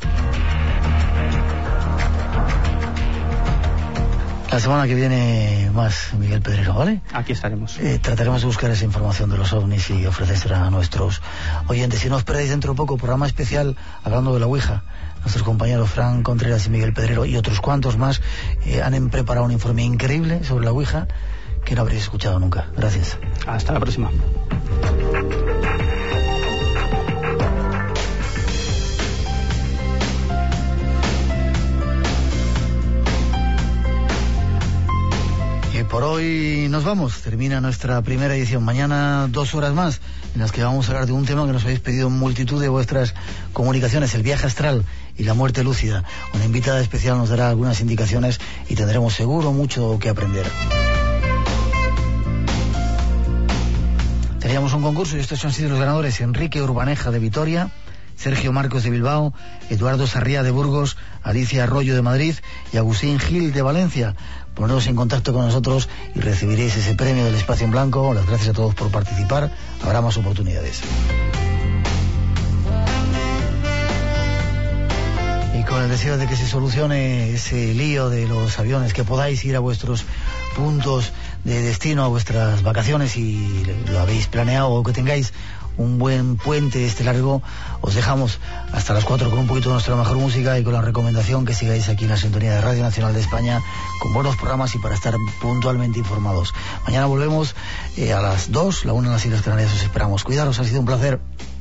La semana que viene más, Miguel Pedrero, ¿vale? Aquí estaremos. Trataremos de buscar esa información de los ovnis y ofrecérsela a nuestros oyentes. Si no os perdéis dentro de poco, programa especial hablando de la Ouija. Nuestros compañeros Fran Contreras y Miguel Pedrero y otros cuantos más han preparado un informe increíble sobre la Ouija que no habréis escuchado nunca. Gracias. Hasta la próxima. Por hoy nos vamos, termina nuestra primera edición. Mañana 2 horas más en las que vamos a hablar de un tema que nos habéis pedido en multitud de vuestras comunicaciones, el viaje astral y la muerte lúcida. Una invitada especial nos dará algunas indicaciones y tendremos seguro mucho que aprender. Teníamos un concurso y estos han sido los ganadores: Enrique Urbaneja de Vitoria, Sergio Marcos de Bilbao, Eduardo Sarriá de Burgos, Alicia Arroyo de Madrid y Agustín Gil de Valencia. Poneros en contacto con nosotros y recibiréis ese premio del Espacio en Blanco. Las gracias a todos por participar. Habrá más oportunidades. Y con el deseo de que se solucione ese lío de los aviones, que podáis ir a vuestros puntos de destino, a vuestras vacaciones, si lo habéis planeado, o que tengáis un buen puente largo. Os dejamos hasta las 4 con un poquito de nuestra mejor música y con la recomendación que sigáis aquí en la sintonía de Radio Nacional de España con buenos programas y para estar puntualmente informados. Mañana volvemos a las 2, la 1 en las Islas Canarias. Os esperamos. Cuidaros, ha sido un placer.